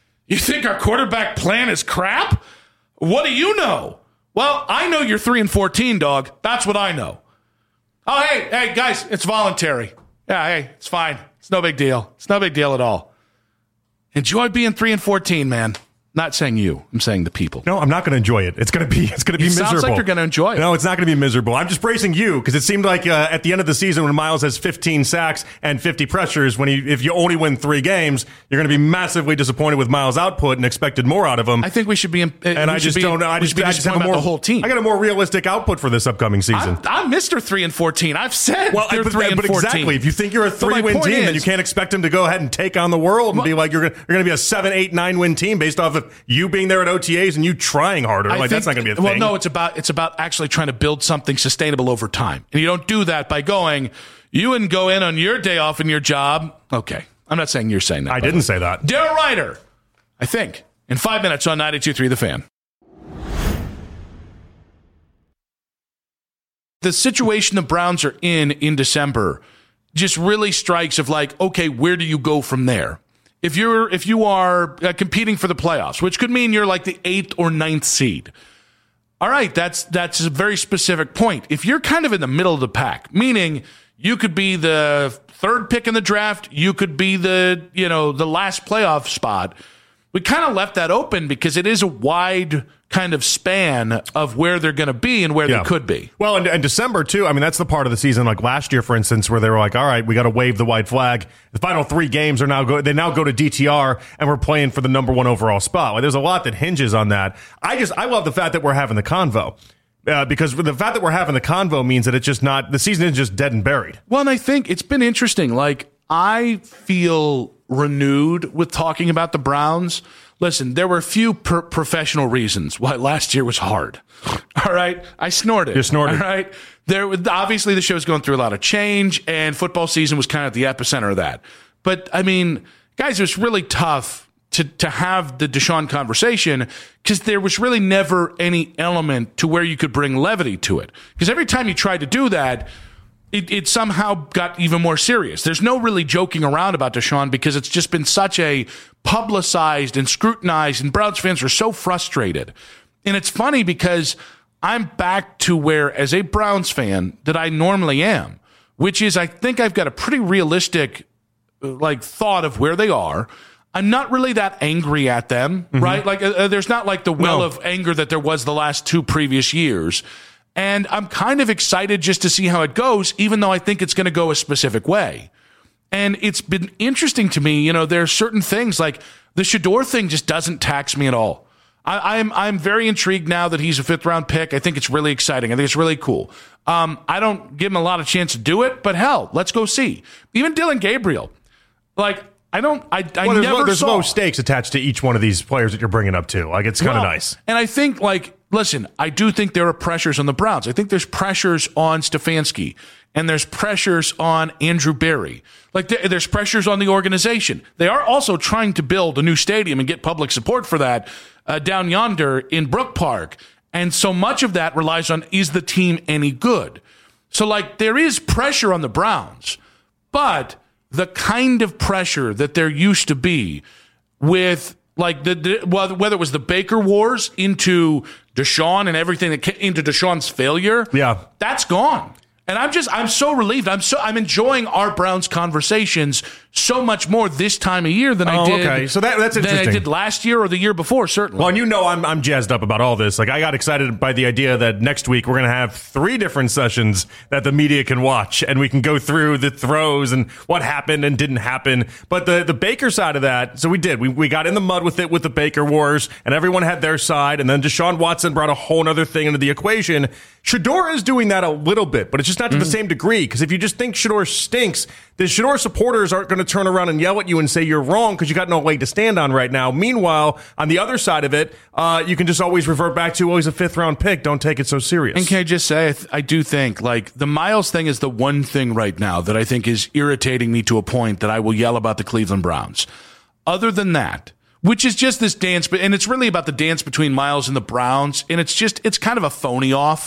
our quarterback plan is crap? What do you know? Well, I know you're 3-14, dog. That's what I know. Oh, hey, guys, it's voluntary. Yeah, hey, it's fine. It's no big deal. It's no big deal at all. Enjoy being 3-14, man. Not saying you. I'm saying the people. No, I'm not going to enjoy it. It's going to be miserable. Sounds like you're going to enjoy it. No, it's not going to be miserable. I'm just bracing you because it seemed like at the end of the season when Myles has 15 sacks and 50 pressures, if you only win 3 games, you're going to be massively disappointed with Myles' output and expected more out of him. I think we should be. I just have the whole team. I got a more realistic output for this upcoming season. I'm Mr. 3-14. I've said they're 3-14. But exactly, if you think you're a 3-win team, then you can't expect him to go ahead and take on the world and be like you're going to be a 7, 8, 9 win team based off of you being there at OTAs and you trying harder. That's not going to be a thing. Well, no, it's about actually trying to build something sustainable over time. And you don't do that by going, you wouldn't go in on your day off in your job. Okay. I'm not saying you're saying that. I didn't say that. Daryl Ryder, I think, in 5 minutes on 92.3 The Fan. The situation the Browns are in December just really strikes of like, okay, where do you go from there? If you are competing for the playoffs, which could mean you're like the 8th or 9th seed. All right, that's a very specific point. If you're kind of in the middle of the pack, meaning you could be the 3rd pick in the draft, you could be the last playoff spot. We kind of left that open because it is a wide kind of span of where they're going to be and where they could be. Well, and December, too. I mean, that's the part of the season, like last year, for instance, where they were like, all right, we got to wave the white flag. The final 3 games are now go to DTR, and we're playing for the number 1 overall spot. Like, there's a lot that hinges on that. I love the fact that we're having the convo. Because the fact that we're having the convo means that it's just not, the season is just dead and buried. Well, and I think it's been interesting. Like, I feel renewed with talking about the Browns. Listen, there were a few professional reasons why last year was hard. All right? I snorted. You snorted. All right? Obviously, the show's going through a lot of change, and football season was kind of the epicenter of that. But, I mean, guys, it was really tough to have the Deshaun conversation because there was really never any element to where you could bring levity to it. Because every time you tried to do that, it somehow got even more serious. There's no really joking around about Deshaun because it's just been such a publicized and scrutinized, and Browns fans are so frustrated. And it's funny because I'm back to where, as a Browns fan, that I normally am, which is I think I've got a pretty realistic thought of where they are. I'm not really that angry at them, right? There's not like the well of anger that there was the last 2 previous years. And I'm kind of excited just to see how it goes, even though I think it's going to go a specific way. And it's been interesting to me, there are certain things like the Shedeur thing just doesn't tax me at all. I'm very intrigued now that he's a 5th-round pick. I think it's really exciting. I think it's really cool. I don't give him a lot of chance to do it, but hell, let's go see. Even Dillon Gabriel, there's low stakes attached to each one of these players that you're bringing up too. It's kind of nice. And I think, listen, I do think there are pressures on the Browns. I think there's pressures on Stefanski, and there's pressures on Andrew Berry. There's pressures on the organization. They are also trying to build a new stadium and get public support for that down yonder in Brook Park. And so much of that relies on, is the team any good? So, there is pressure on the Browns, but the kind of pressure that there used to be with whether it was the Baker wars into Deshaun and everything that came into Deshaun's failure, that's gone. And I'm so relieved. I'm enjoying our Browns conversations so much more this time of year than I did. Okay. So that's interesting. Than I did last year or the year before, certainly. Well, and I'm jazzed up about all this. I got excited by the idea that next week we're going to have 3 different sessions that the media can watch, and we can go through the throws and what happened and didn't happen. But the Baker side of that, so we did. We got in the mud with it with the Baker wars, and everyone had their side, and then Deshaun Watson brought a whole other thing into the equation. Shedeur is doing that a little bit, but it's just not to the same degree, because if you just think Shedeur stinks, the Shedeur supporters aren't going to turn around and yell at you and say you're wrong because you got no leg to stand on right now. Meanwhile, on the other side of it, you can just always revert back to, he's a 5th-round pick. Don't take it so serious. And can I just say, I do think, the Miles thing is the one thing right now that I think is irritating me to a point that I will yell about the Cleveland Browns. Other than that, which is just this dance, and it's really about the dance between Miles and the Browns, and it's kind of a phony off.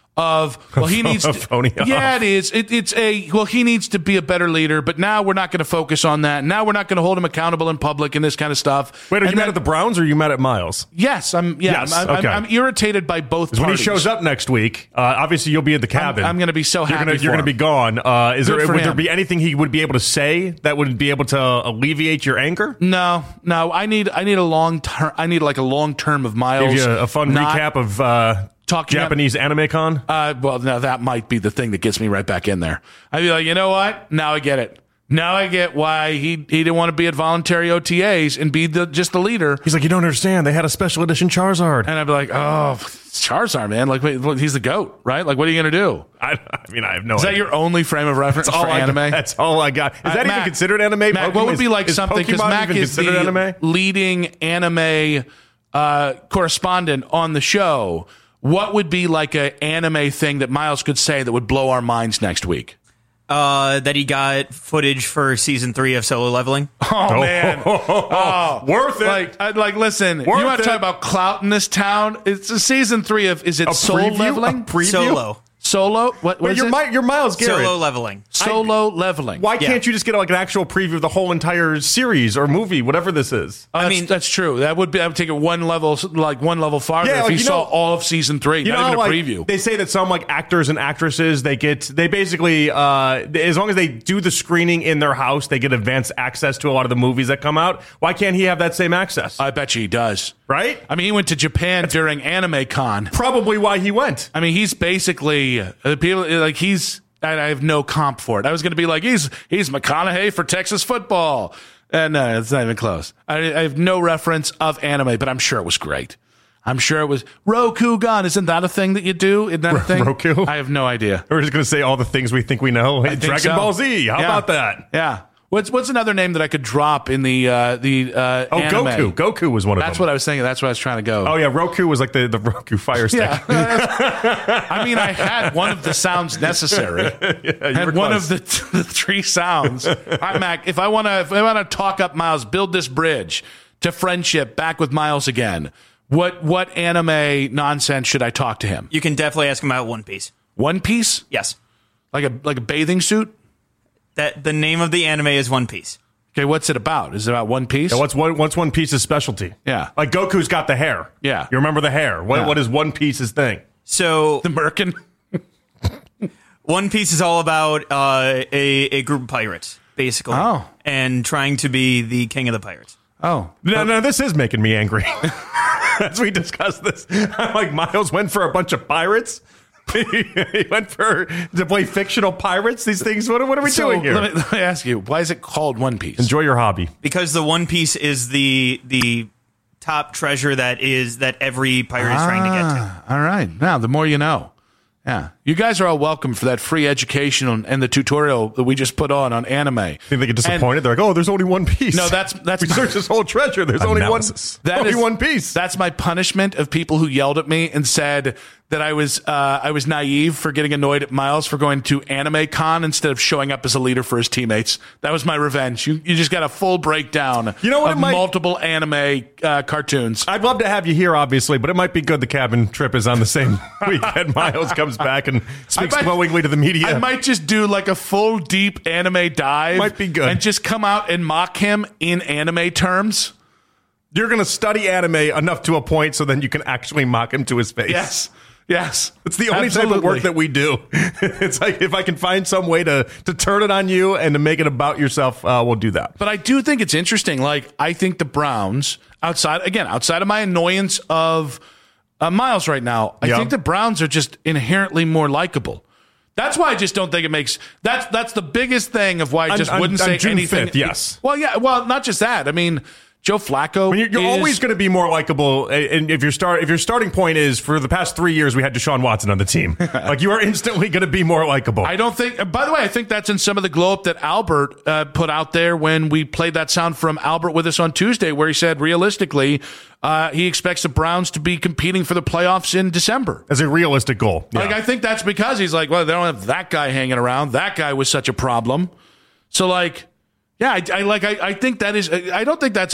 He needs to, yeah, it is. He needs to be a better leader, but now we're not going to focus on that. Now we're not going to hold him accountable in public and this kind of stuff. Wait, are you mad at the Browns or are you mad at Miles? Yes, I'm irritated by both parties. When he shows up next week, obviously you'll be at the cabin. I'm going to be so happy. You're going to be gone. Would there be anything he would be able to say that would be able to alleviate your anger? No. I need a long term. I need a long term of Miles. Give you a fun recap of Japanese Anime Con? Well, now that might be the thing that gets me right back in there. I'd be like, you know what? Now I get it. Now I get why he didn't want to be at voluntary OTAs and be just the leader. He's like, you don't understand. They had a special edition Charizard. And I'd be like, oh, Charizard, man. Wait, he's the GOAT, right? What are you going to do? I have no idea. Is that your only frame of reference for anime? That's all I got. Is that even considered anime? Mac, what would be something? Because Mac is the anime? Leading anime correspondent on the show. What would be an anime thing that Miles could say that would blow our minds next week? That he got footage for season 3 of Solo Leveling. Oh, man. Worth it. Listen, you want to talk about clout in this town? It's a season 3 of, is it Soul Leveling? A preview? Solo? What is it? You're Myles Garrett. Solo Leveling. Solo Leveling. Why can't you just get an actual preview of the whole entire series or movie, whatever this is? That's true. That would take it one level farther if you saw all of season 3, not even a preview. They say that some actors and actresses, they basically, as long as they do the screening in their house, they get advanced access to a lot of the movies that come out. Why can't he have that same access? I bet you he does. Right? He went to Japan during Anime Con. Probably why he went. He's basically people I have no comp for it. I was going to be he's McConaughey for Texas football, and no, it's not even close. I have no reference of anime, but I'm sure it was great. I'm sure it was Rokugan. Isn't that a thing that you do? Isn't that a thing? Roku? I have no idea. We're just going to say all the things we think we know. Dragon Ball Z. How about that? Yeah. What's another name that I could drop in the anime? Goku. Goku was one of them. That's what I was thinking. That's where I was trying to go. Oh yeah, Roku was like the Roku Fire Stick. Yeah. I mean, I had one of the sounds necessary. And one of the three sounds. All right, Mac. If I want to talk up Miles, build this bridge to friendship, back with Miles again. What anime nonsense should I talk to him? You can definitely ask him about One Piece. One Piece? Yes. Like a bathing suit? That the name of the anime is One Piece. Okay, what's it about? Is it about One Piece? Yeah, what's One Piece's specialty? Yeah. Like Goku's got the hair. Yeah. You remember the hair. What is One Piece's thing? So the Merkin? One Piece is all about a group of pirates, basically. Oh. And trying to be the king of the pirates. Oh. No, this is making me angry. As we discussed this. I'm like, Miles went for a bunch of pirates? He went to play fictional pirates? These things, what are we doing here? Let me ask you, why is it called One Piece? Enjoy your hobby. Because the One Piece is the top treasure that every pirate is trying to get to. All right. Now, the more you know. Yeah. You guys are all welcome for that free education and the tutorial that we just put on anime. Think they get disappointed? They're like, oh, there's only one piece. No, that's we searched this whole treasure. There's only one piece. That's my punishment of people who yelled at me and said that I was naive for getting annoyed at Miles for going to Anime Con instead of showing up as a leader for his teammates. That was my revenge. You just got a full breakdown of multiple anime cartoons. I'd love to have you here, obviously, but it might be good the cabin trip is on the same weekend. Miles comes back and speaks glowingly to the media. I might just do like a full deep anime dive. Might be good. And just come out and mock him in anime terms. You're going to study anime enough to a point so then you can actually mock him to his face. Yes. It's the only type of work that we do. It's like if I can find some way to turn it on you and to make it about yourself, we'll do that. But I do think it's interesting. Like, I think the Browns, outside of my annoyance of Miles right now, I think the Browns are just inherently more likable. That's why I just don't think it makes that's the biggest thing of why I just wouldn't say June anything. 5th, yes. Well, yeah. Well, not just that. I mean, Joe Flacco. You're always going to be more likable, and if your starting point is for the past 3 years we had Deshaun Watson on the team, like you are instantly going to be more likable. I don't think. By the way, I think that's in some of the glow up that Albert put out there when we played that sound from Albert with us on Tuesday, where he said realistically he expects the Browns to be competing for the playoffs in December as a realistic goal. Like I think that's because he's like, well, they don't have that guy hanging around. That guy was such a problem. So like. Yeah, I think that is. I don't think that's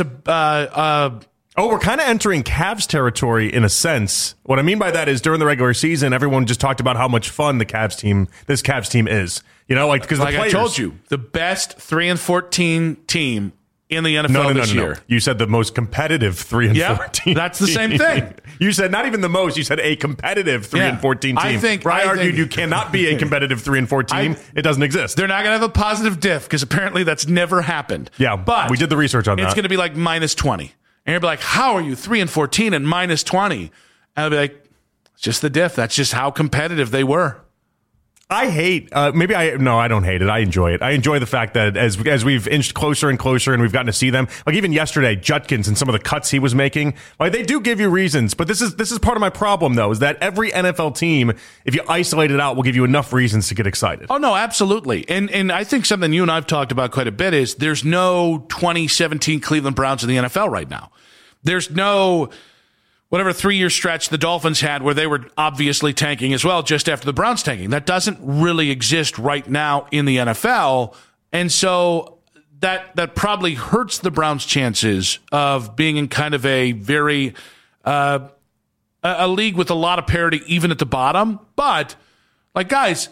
a. We're kind of entering Cavs territory in a sense. What I mean by that is during the regular season, everyone just talked about how much fun this Cavs team is. You know, like because I told you, the best 3-14 team in the NFL this year. You said the most competitive 3-14. That's the same thing. You said not even the most. You said a competitive 3-14 team. I argued you cannot be a competitive 3-4 team. It doesn't exist. They're not going to have a positive diff because apparently that's never happened. Yeah, but we did the research on that. It's going to be like -20, and you'll be like, "How are you 3-14 and -20?" And I'll be like, "It's just the diff. That's just how competitive they were." I hate, I don't hate it. I enjoy it. I enjoy the fact that as we've inched closer and closer and we've gotten to see them, like even yesterday, Judkins and some of the cuts he was making, like they do give you reasons, but this is part of my problem though, is that every NFL team, if you isolate it out, will give you enough reasons to get excited. Oh no, absolutely. And I think something you and I've talked about quite a bit is there's no 2017 Cleveland Browns in the NFL right now. There's no whatever 3-year stretch the Dolphins had where they were obviously tanking as well just after the Browns tanking. That doesn't really exist right now in the NFL. And so that probably hurts the Browns' chances of being in kind of a very a league with a lot of parity even at the bottom. But, like, guys,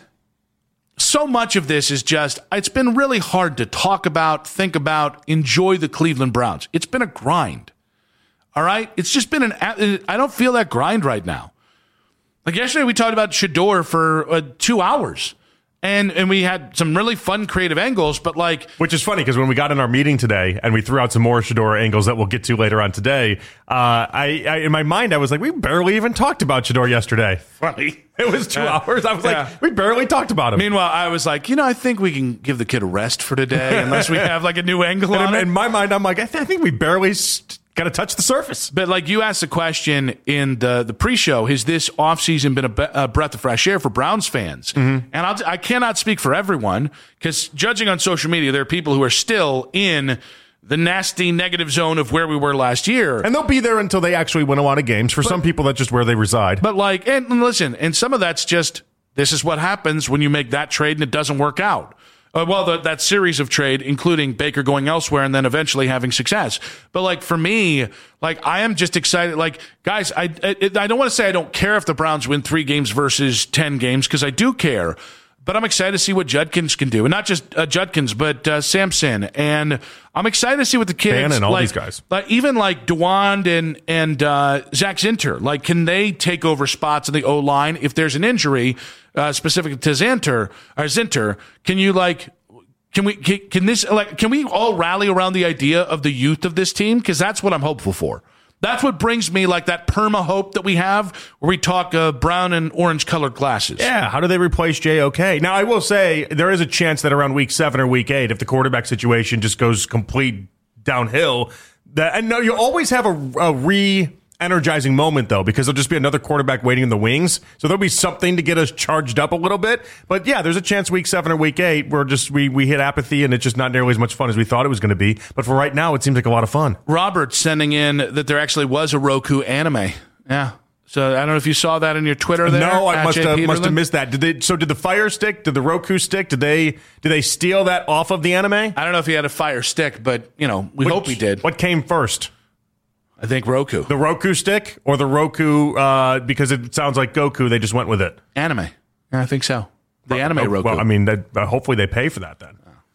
so much of this is just, it's been really hard to talk about, think about, enjoy the Cleveland Browns. It's been a grind. All right? It's just been I don't feel that grind right now. Like yesterday we talked about Shedeur for 2 hours. And we had some really fun creative angles, but like... Which is funny, because when we got in our meeting today and we threw out some more Shedeur angles that we'll get to later on today, I in my mind, I was like, we barely even talked about Shedeur yesterday. Funny. It was 2 hours. I was like, we barely talked about him. Meanwhile, I was like, I think we can give the kid a rest for today unless we have like a new angle on it. In my mind, I'm like, I think we barely Got to touch the surface. But like you asked the question in the pre-show, has this offseason been a breath of fresh air for Browns fans? And I cannot speak for everyone, because judging on social media, there are people who are still in the nasty negative zone of where we were last year. And they'll be there until they actually win a lot of games. For some people, that's just where they reside. But like, and listen, and some of that's just, this is what happens when you make that trade and it doesn't work out. That series of trade, including Baker going elsewhere and then eventually having success. But like for me, like I am just excited. Like guys, I don't want to say I don't care if the Browns win 3 games versus 10 games, because I do care. But I'm excited to see what Judkins can do, and not just Judkins, but Sampson. And I'm excited to see what the kids, Dan and all these guys, even like DeWand and Zach Zinter, like can they take over spots in the O line if there's an injury specific to Zinter? Can we all rally around the idea of the youth of this team? Because that's what I'm hopeful for. That's what brings me like that perma hope that we have, where we talk brown and orange colored glasses. Yeah, how do they replace JOK? Now, I will say there is a chance that around week 7 or week 8, if the quarterback situation just goes complete downhill, you always have a re-energizing moment, though, because there'll just be another quarterback waiting in the wings. So there'll be something to get us charged up a little bit. But yeah, there's a chance week 7 or week 8 where we hit apathy and it's just not nearly as much fun as we thought it was going to be. But for right now, it seems like a lot of fun. Robert sending in that there actually was a Roku anime. Yeah. So I don't know if you saw that in your Twitter there. No, I must have missed that. Did the Fire Stick? Did the Roku Stick? Did they steal that off of the anime? I don't know if he had a Fire Stick, but we hope he did. What came first? I think Roku. The Roku Stick or the Roku, because it sounds like Goku, they just went with it. Anime. Yeah, I think so. The anime Roku. Well, I mean, hopefully they pay for that then.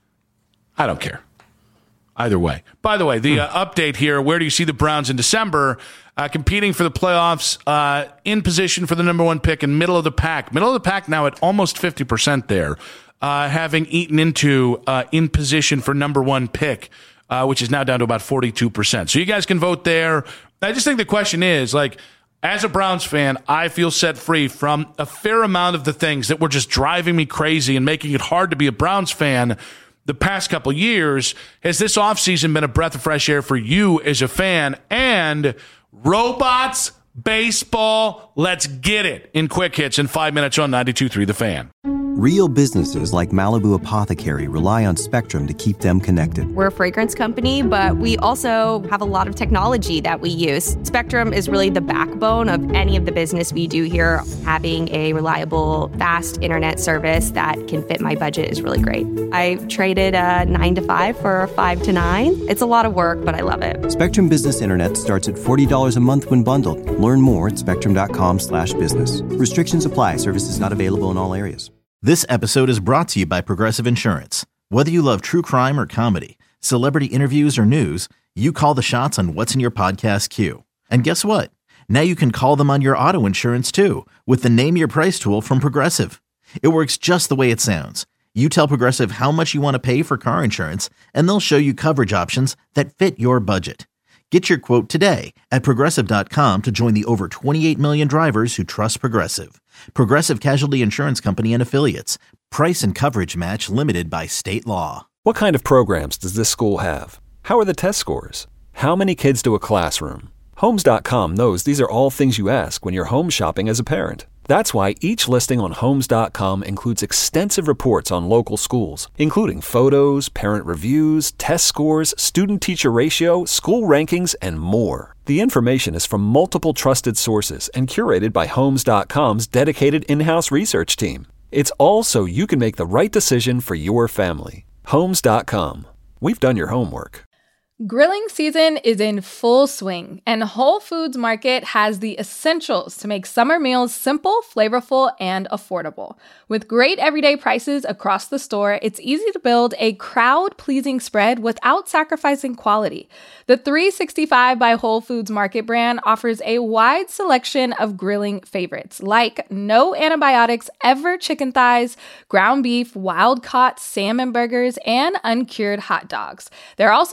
I don't care. Either way. By the way, the update here, where do you see the Browns in December? Competing for the playoffs, in position for the number 1 pick and middle of the pack. Middle of the pack now at almost 50% there, having eaten into in position for number 1 pick. Which is now down to about 42%. So you guys can vote there. I just think the question is, like, as a Browns fan, I feel set free from a fair amount of the things that were just driving me crazy and making it hard to be a Browns fan the past couple years. Has this offseason been a breath of fresh air for you as a fan? And robots, baseball, let's get it in quick hits in 5 minutes on 92.3 The Fan. Real businesses like Malibu Apothecary rely on Spectrum to keep them connected. We're a fragrance company, but we also have a lot of technology that we use. Spectrum is really the backbone of any of the business we do here. Having a reliable, fast internet service that can fit my budget is really great. I traded a 9 to 5 for a 5 to 9. It's a lot of work, but I love it. Spectrum Business Internet starts at $40 a month when bundled. Learn more at spectrum.com/business. Restrictions apply. Services not available in all areas. This episode is brought to you by Progressive Insurance. Whether you love true crime or comedy, celebrity interviews or news, you call the shots on what's in your podcast queue. And guess what? Now you can call them on your auto insurance too with the Name Your Price tool from Progressive. It works just the way it sounds. You tell Progressive how much you want to pay for car insurance, and they'll show you coverage options that fit your budget. Get your quote today at Progressive.com to join the over 28 million drivers who trust Progressive. Progressive Casualty Insurance Company and Affiliates. Price and coverage match limited by state law. What kind of programs does this school have? How are the test scores? How many kids do a classroom? Homes.com knows these are all things you ask when you're home shopping as a parent. That's why each listing on Homes.com includes extensive reports on local schools, including photos, parent reviews, test scores, student-teacher ratio, school rankings, and more. The information is from multiple trusted sources and curated by Homes.com's dedicated in-house research team. It's all so you can make the right decision for your family. Homes.com. We've done your homework. Grilling season is in full swing, and Whole Foods Market has the essentials to make summer meals simple, flavorful, and affordable. With great everyday prices across the store, it's easy to build a crowd-pleasing spread without sacrificing quality. The 365 by Whole Foods Market brand offers a wide selection of grilling favorites, like no antibiotics ever chicken thighs, ground beef, wild-caught salmon burgers, and uncured hot dogs. There are also plenty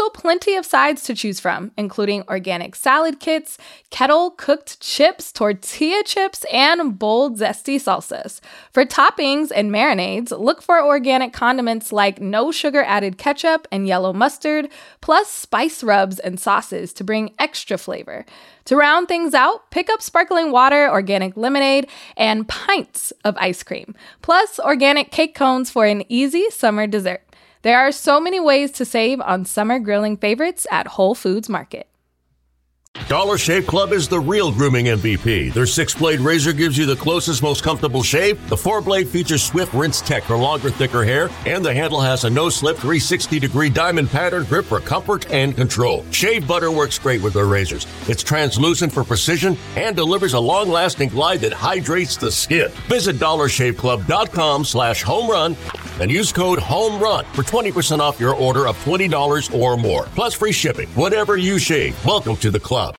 plenty of sides to choose from, including organic salad kits, kettle-cooked chips, tortilla chips, and bold, zesty salsas. For toppings and marinades, look for organic condiments like no sugar-added ketchup and yellow mustard, plus spice rubs and sauces to bring extra flavor. To round things out, pick up sparkling water, organic lemonade, and pints of ice cream, plus organic cake cones for an easy summer dessert. There are so many ways to save on summer grilling favorites at Whole Foods Market. Dollar Shave Club is the real grooming MVP. Their 6-blade razor gives you the closest, most comfortable shave. The 4-blade features Swift Rinse Tech for longer, thicker hair, and the handle has a no-slip 360-degree diamond pattern grip for comfort and control. Shave butter works great with their razors. It's translucent for precision and delivers a long-lasting glide that hydrates the skin. Visit DollarShaveClub.com/homerun and use code HOMERUN for 20% off your order of $20 or more, plus free shipping. Whatever you shave, welcome to the club.